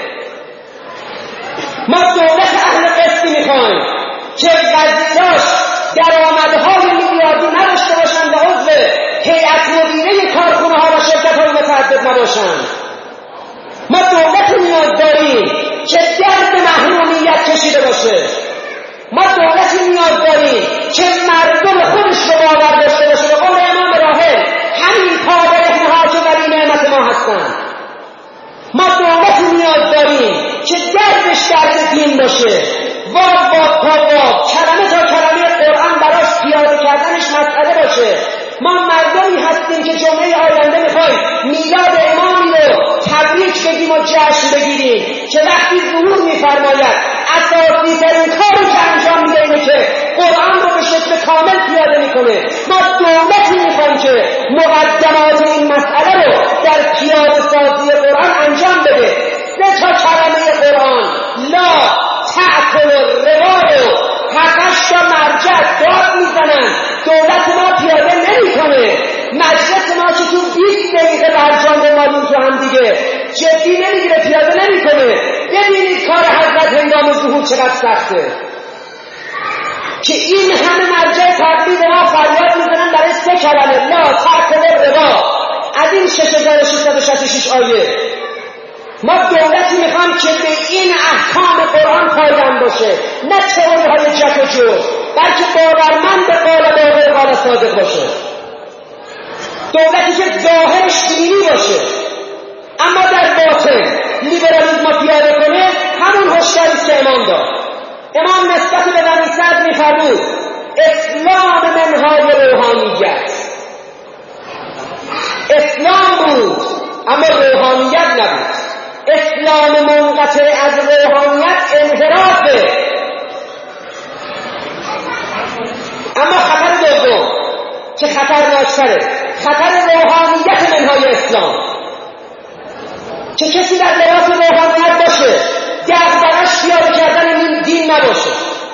ما دولت اهل قسطی میخوایم که وزیراش درآمدهای میلیاردی نداشته باشند و عضو هیئت مدیره کارخانه‌ها و شرکت‌های متعدد نباشند. ما دولت نیاز داریم که درد محرومیت کشیده باشه. ما دولتی نیاز داریم که مردم خودش رو باور داشته باشه. به قول امام راهل همین پادرها که ولی نعمت ما هستند. ما دولتی نیاز داریم که دردش درد دین باشه. واب تا واب، کلمه تا کلمه قرآن براش پیاده کردنش مسئله باشه. ما مردمی هستیم که جمعه آینده میخوایم میلاد امامی رو تبریک بگیم و جشن بگیریم که وقتی ظهور میفرماید اساسی ترین کاری که انجام میده اینه که قرآن رو به شکل کامل پیاده میکنه. ما دولتی میخوایم که مقدمات این مسئله رو در پیاده سازی قرآن انجام بده. 3 کلمه قرآن لا تأکل الربا رو 7 مرجع داد میزنن، دولت ما پیاده نمیکنه. مجلس ما که تو 20 دقیقه برجام بمالیم تو هم دیگه جدی نمیگیره، پیاده نمیکنه. ببینید کار حضرت هنگام ظهور چقدر سخته که این همه مرجع تقلید ما فریاد میزنن برای 3 کلمه لا تأکل الربا از این 6666 آیه. ما دولتی میخوام که به این احکام قرآن پایبند باشه، نه تئوری‌های جک و جور، بلکه باورمند به قول باقر قال صادق باشه. دولتی که ظاهرش دینی باشه اما در باطن لیبرالیسم پیاده کنه همون هشداری است که امام داد. امام نسبت به بنی سعد می‌فرمود اسلام منهای روحانیت، اسلام بود اما روحانیت نبود. اسلام منقطع از روحانیت انحرافه. اما خطر دوم که خطرناکتره، خطر روحانیت منهای اسلام، که کسی در لباس روحانیت باشه دغدغه‌اش پیاده کردن این دین نباشه.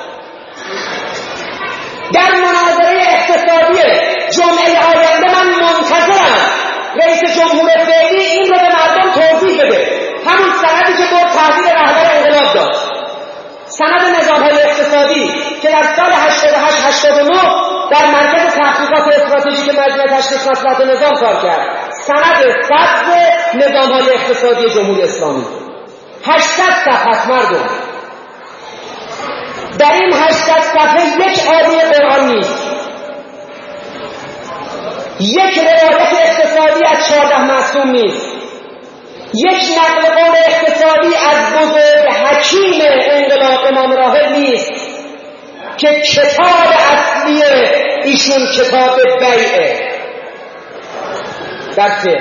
در مناظره اقتصادی جمعه آینده من منتظرم رئیس جمهور فعلی این رو به مردم توضیح بده. همون سندی که بود تحویل رهبر انقلاب داد، سند نظام‌های اقتصادی که در سال 88-89 در مرکز تحقیقات استراتژیک مجمع تشخیص مصلحت نظام کار کرد، سند سبز نظام‌های اقتصادی جمهوری اسلامی. 800 صفحه مردم. در این 800 صفحه یک آیه قرآن نیست، یک روایت اقتصادی از 14 معصوم نیست، یک نقل قول اقتصادی از بزرگ حکیم انقلاب امام راحل نیست که کتاب اصلی ایشون کتاب بیعه. درسته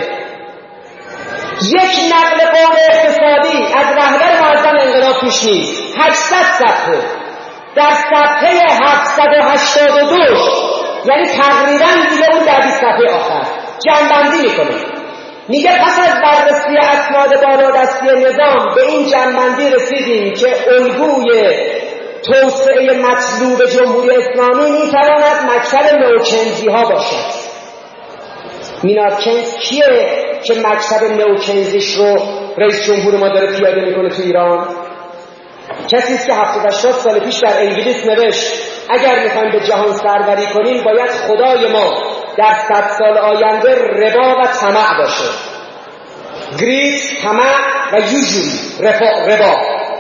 یک نقل قول اقتصادی از رهبر معظم انقلاب توش نیست. 800 صفحه. در صفحه 782 یعنی تقریبا دیگه اون در 20 صفحه آخر جنبندی میکنه، میگه پس از بررسی اسناد بالادستی نظام به این جنبندی رسیدیم که الگوی توسعه مطلوب جمهوری اسلامی میتواند مکتب نوکنزی ها باشد. مینارکنز کیه که مکتب نوکنزیش رو رئیس جمهور ما داره پیاده میکنه تو ایران؟ کسی است که 70-80 سال پیش در انگلیس نوشت اگر میخوایم به جهان سروری کنیم باید خدای ما در 100 سال آینده ربا و طمع باشه. گرید، طمع و یوجوری، ربا.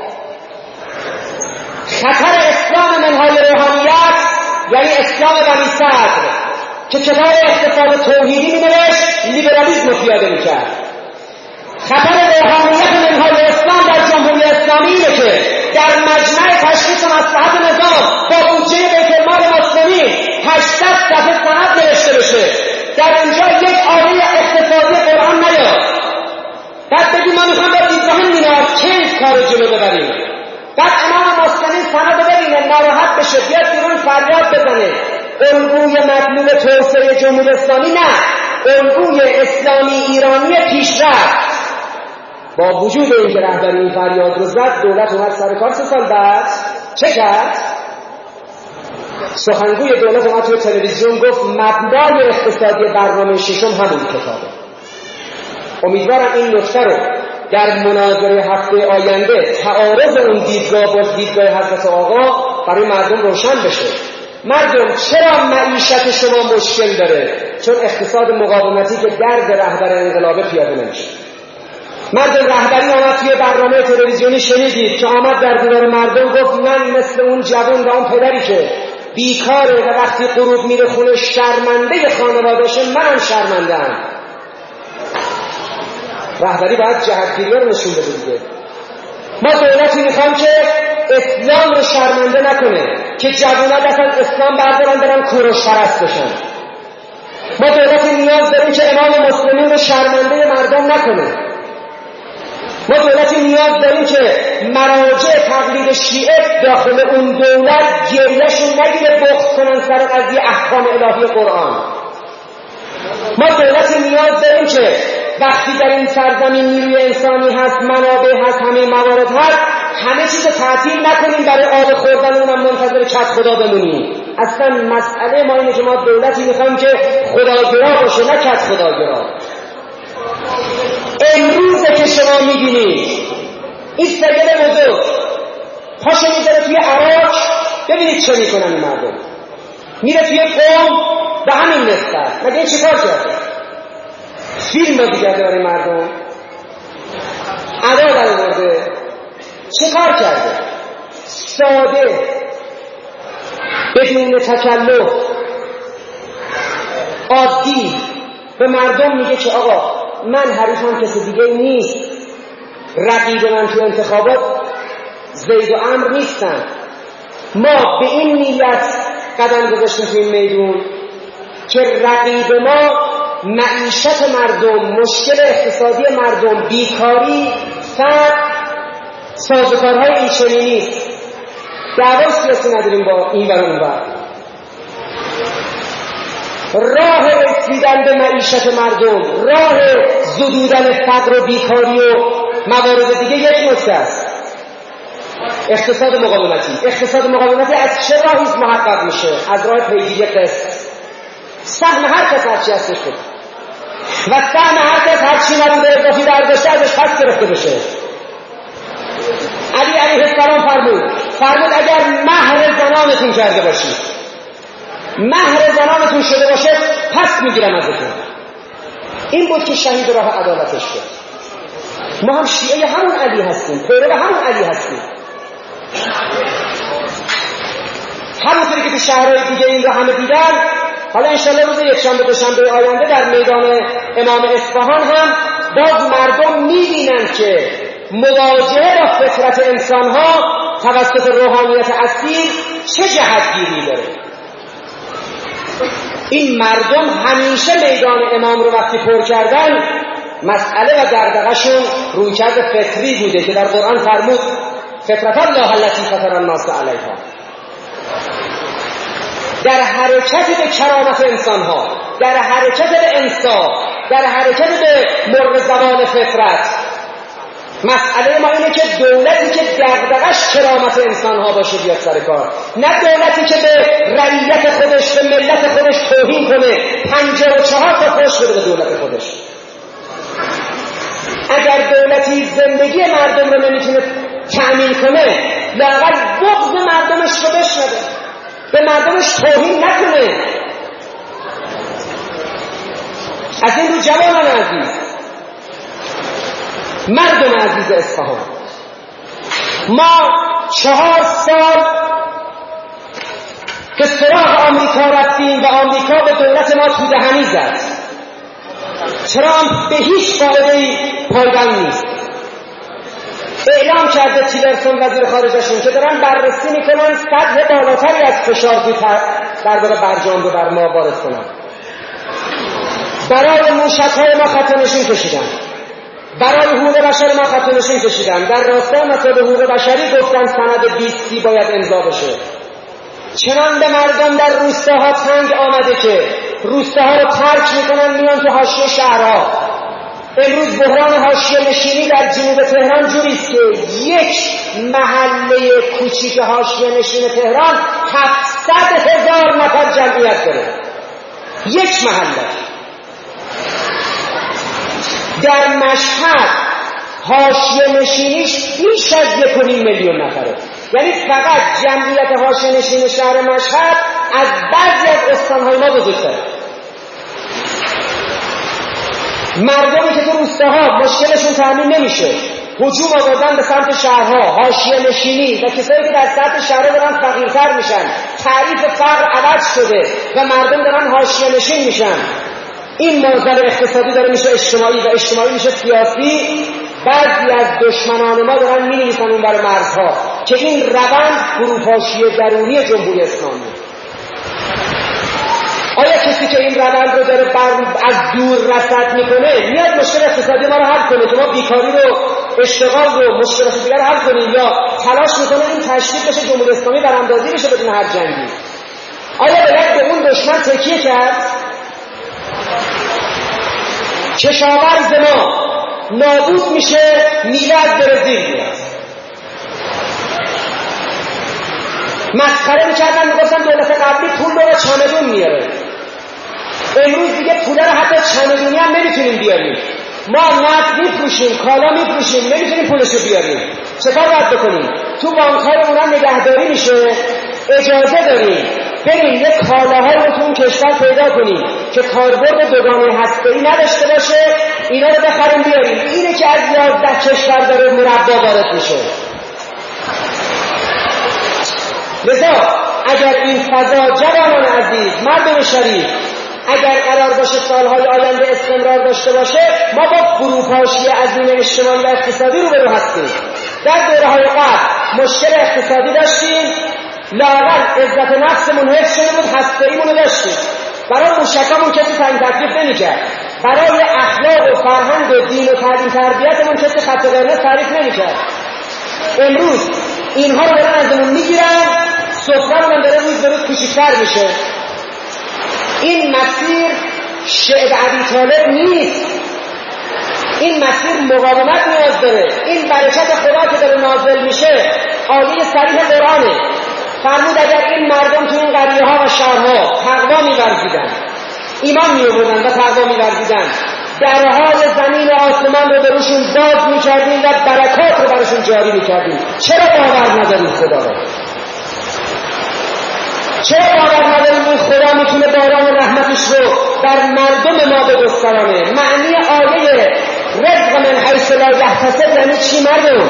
خطر اسلام منهای روحانیت یعنی اسلام بنی صدر که کتاب اقتصاد توحیدی می‌نوشت لیبرالیسم پیاده می‌کرد. خطر روحانیت منهای اسلام در جمهوری اسلامی اینه که در مجمع تشخیص مصلحت نظام با بودجه بیت المال مسلمین 800 صفحه سند نوشته بشه، در اونجا یک آیه اقتصادی قرآن نیاد، بعد بگیم ما میخوام با دیدگاه مینارکنز کار جلو ببریم، بعد امام مسلمین سند ببینه ناراحت بشه بیاد بیرون فریاد بزنه. الگوی مطلوب توسعه جمهوری اسلامی نه، الگوی اسلامی ایرانی پیشرفت. با وجود اینکه رهبری این فریاد رو زد، دولت اومد سر کار 3 سال بعد چه کرد؟ سخنگوی دولت اومد توی تلویزیون گفت مبنای اقتصادی برنامه ششم همون کتابه. امیدوارم این نکته رو در مناظره هفته آینده تعارض اون دیدگاه با دیدگاه حضرت آقا برای مردم روشن بشه. مردم چرا معیشت شما مشکل داره؟ چون اقتصاد مقاومتی که درد رهبر انقلاب پیاده نمیشه. مردم رهبری آمد توی برنامه تلویزیونی شنیدید که آمد در دیوار مردم گفت من مثل اون جوان و اون پدری که بیکاره و وقتی غروب میره خونه شرمنده خانواده‌شه، منم شرمنده‌ام. رهبری باید جهتگیری رو نشون بده دیگه. ما دولتی میخوام که اسلام رو شرمنده نکنه، که جوونا دست از اسلام بردارن برن کوروش پرست بشن. ما دولتی نیاز داریم که امام مسلمین رو شرمنده مردم نکنه. ما دولتی نیاز داریم که مراجع تقلید شیعه داخل اون دولت گریهشون نگیره بغض کنن سر قضیه احکام الهی قرآن. ما دولتی نیاز داریم که وقتی در این سرزمین نیروی انسانی هست، منابع هست، همه موارد هست، همه چیز تعطیل نکنیم برای آب خوردن اونم منتظر کت خدا بمونیم. اصلا مسئله ما اینه که ما دولتی میخوایم که خداگرا باشه نه کت خداگرا. امروزه که شما میبینید این سگل بزرگ پاشو میذاره توی عراق، ببینید چه میکنن این مردم. میره توی قوم به همین نسبت. مگه این چه کار کرده؟ فیلم رو دیگرده برای مردم، ادا در آورده. چه کار کرده؟ ساده، بدون تکلف، عادی به مردم میگه که آقا من حریفم کسی دیگه نیست، رقیب من تو انتخابات زید و عمرو نیستن. ما به این نیت قدم گذاشتیم تو این میدون که رقیب ما معیشت مردم، مشکل اقتصادی مردم، بیکاری، فقر، سازوکارهای اینچنینی نیست. دعوا سیاسی نداریم با این ور اون ور. راه رسیدن به معیشت مردم، راه زدودن فقر و بیکاری و موارد دیگه یک نکته است. اقتصاد مقاومتی. اقتصاد مقاومتی از چه راهی محقق میشه؟ از راه پیگیری قسط. سهم هر کس هرچی هستش بود و سهم هر کس هرچی نبوده اضافی برداشته ازش پس گرفته بشه. علی علیه السلام فرمود اگر مهر زنانتون کرده باشید، مهر زنانتون شده باشه، پس میگیرم ازتون. این بود که شهید راه عدالتش شد. ما هم شیعه همون علی هستیم، پیرو همون علی هستیم. همونطوری که تو شهرهای دیگه این رو همه دیدن، حالا انشالله روز یکشنبه دوشنبه آینده در میدان امام اصفهان هم باز مردم میبینن که مواجهه با فطرت انسانها توسط روحانیت اصیل چه جهتگیری داره. این مردم همیشه میدان امام رو وقتی پر کردن، مسئله و دغدغه‌شون رویکرد فطری بوده که در قرآن فرمود فطرت الله التي فطر الناس علیها. در حرکت به کرامت انسانها، در حرکت به انصاف، در حرکت به مر زوال فطرت. مسئله ما اینه که دولتی که دغدغش کرامت انسانها باشه بیاد سر کار، نه دولتی که به رعیت خودش، به ملت خودش توهین کنه، 54 تا فحش بده به دولت خودش. اگر دولتی زندگی مردم رو نمیتونه تأمین کنه، لااقل بغض مردمش رو بشنوه، به مردمش توهین نکنه. از این رو جوانان عزیز، مردم عزیز اصفهان، ما 4 سال که سراغ آمریکا رفتیم و آمریکا به دولت ما تو دهنی زد. ترامپ به هیچ قاعده‌ای پایبند نیست. اعلام کرده تیلرسون وزیر خارجشون که دارن بررسی میکنن سطح بالاتری از فشار درباره برجام رو بر ما وارد کنن. برای موشک‌های ما خط نشین کشیدن، برای حقوق بشر ما خط نشین کشیدن، در راستای مسائل حقوق بشری گفتن سند 20 باید امضا بشه. چنان به مردم در روستاها تنگ آمده که روستاها رو ترک میکنن میان تو حاشیه شهرها. امروز بحران حاشیه نشینی در جنوب تهران جوریست که یک محله کوچیک حاشیه نشین تهران 700,000 نفر جمعیت داره. یک محله. در مشهد حاشیه نشینیش بیش از 1.5 میلیون نفره. یعنی فقط جمعیت حاشیه نشین شهر مشهد از بعضی از استانهای ما بزرگتره. مردمی که تو روستاها مشکلشون تامین نمیشه، هجوم آوردن به سمت شهرها، حاشیه نشینی و کسایی که در سطح شهرها دارن فقیرتر میشن، تعریف فقر عوض شده و مردم دارن حاشیه نشین میشن. این منظر اقتصادی داره میشه اجتماعی و اجتماعی میشه سیاسی. بعضی از دشمنان ما دارن مینویسن اون بر مرزها که این روند فروپاشی درونی جمهوری اسلامی. آیا کسی که این روند رو داره از دور رصد میکنه میاد مشکل اقتصادی ما رو حل کنه که ما بیکاری رو، اشتغال رو، مشکلات دیگر رو حل کنیم، یا تلاش میکنه این تشکیل بشه جمهوری اسلامی براندازی بشه بدون هر جنگی؟ آیا باید به اون دشمن تکیه کرد؟ کشاورز ما نابود میشه، میوه از برزیل میاد. مسخره میکردن، میگفتن دولت قبلی پول رو چمدون میاره. امروز دیگه پول رو حتی چمدونی هم نمیتونیم بیاریم. ما نقد میفروشیم، کالا میفروشیم، نمیتونیم پولشو بیاریم. چطور باید بکنیم؟ تو بانک‌های اونها نگهداری میشه، اجازه داریم بریم یک کالاهایی رو تو اون کشور پیدا کنیم که کاربرد دوگانه هسته‌ای نداشته باشه، اینا رو بخریم بیاریم. اینه که از 11 کشور داره مربا وارد میشه. لذا اگر این فضا، جوانان عزیز، مردم شریف، اگر قرار باشه سالهای آینده استمرار داشته باشه، ما با فروپاشی عظیم اجتماعی و اقتصادی روبرو هستیم. در دوره‌های قبل مشکل اقتصادی داشتیم، لااقل عزت نفسمون حفظ شده بود، هسته‌ایمون رو داشتیم، برای موشکامون کسی تعیین تکلیف نمی‌کرد، برای اخلاق و فرهنگ و دین و تعلیم تربیتمون کسی خط قرمز تعریف نمی‌کرد. امروز اینها رو دارن ازمون میگیرن، سفره‌مون داره روز به روز کوچیک‌تر میشه. این مسیر شعب ابی طالب نیست، این مسیر مقاومت نیاز داره. این برکت خدا که داره نازل میشه آیه صریح قرآنه. فرمود اگر این مردم تو این قریه‌ها و شهرها تقوا می‌ورزیدن، ایمان می‌آوردن و تقوا می‌ورزیدن، درهای زمین و آسمان رو براشون باز می‌کردیم و برکات رو براشون جاری می‌کردیم. چرا باور نداریم خدا رو؟ چرا باور نداریم این خدا میتونه باران رحمتش رو در مردم ما بگسترانه؟ معنی آیه رزق من حیث لا یحتسب یعنی چی مردم؟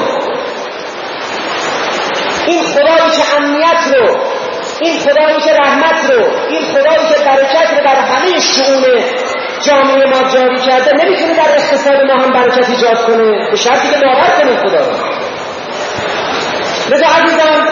این خدایی که امنیت رو، این خدایی که رحمت رو، این خدایی که برکت رو در همه شؤون جامعه ما جاری کرده نمیتونه در اقتصاد ما هم برکت ایجاد کنه؟ به شرطی که باور کنیم خدا رو. لذا عزیزان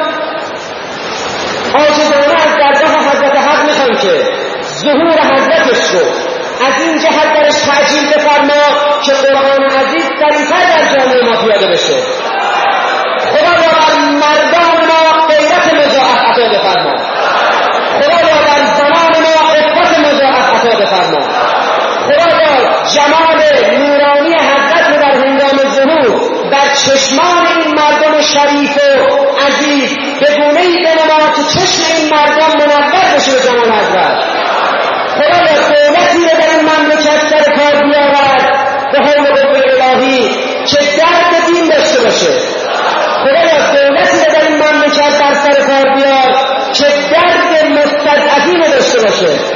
عاجزانه از درگاه حضرت حق میخوام که ظهور حضرتش رو از این جهت درش تعجیل بفرما که قرآن عزیز سریع‌تر در جامعه ما پیاده بشه. خدایا بر مردان ما غیرت مضاعف عطا بفرما. خدایا بر زمان ما عفت مضاعف عطا بفرما. خدایا جمال نورانی حضرت رو در هنگام ظهور در چشمان این مردم شریف و عزیز به گونه‌ای بنما که چشم این مردم منور بشه به جمال حضرت. خدایا دولتی رو در این مملکت سر کار بیاورد به حول قوه الهی که درد دین داشته باشه. خدایا دولتی رو در این مملکت در سر کار بیار که درد مستضعفین داشته باشه.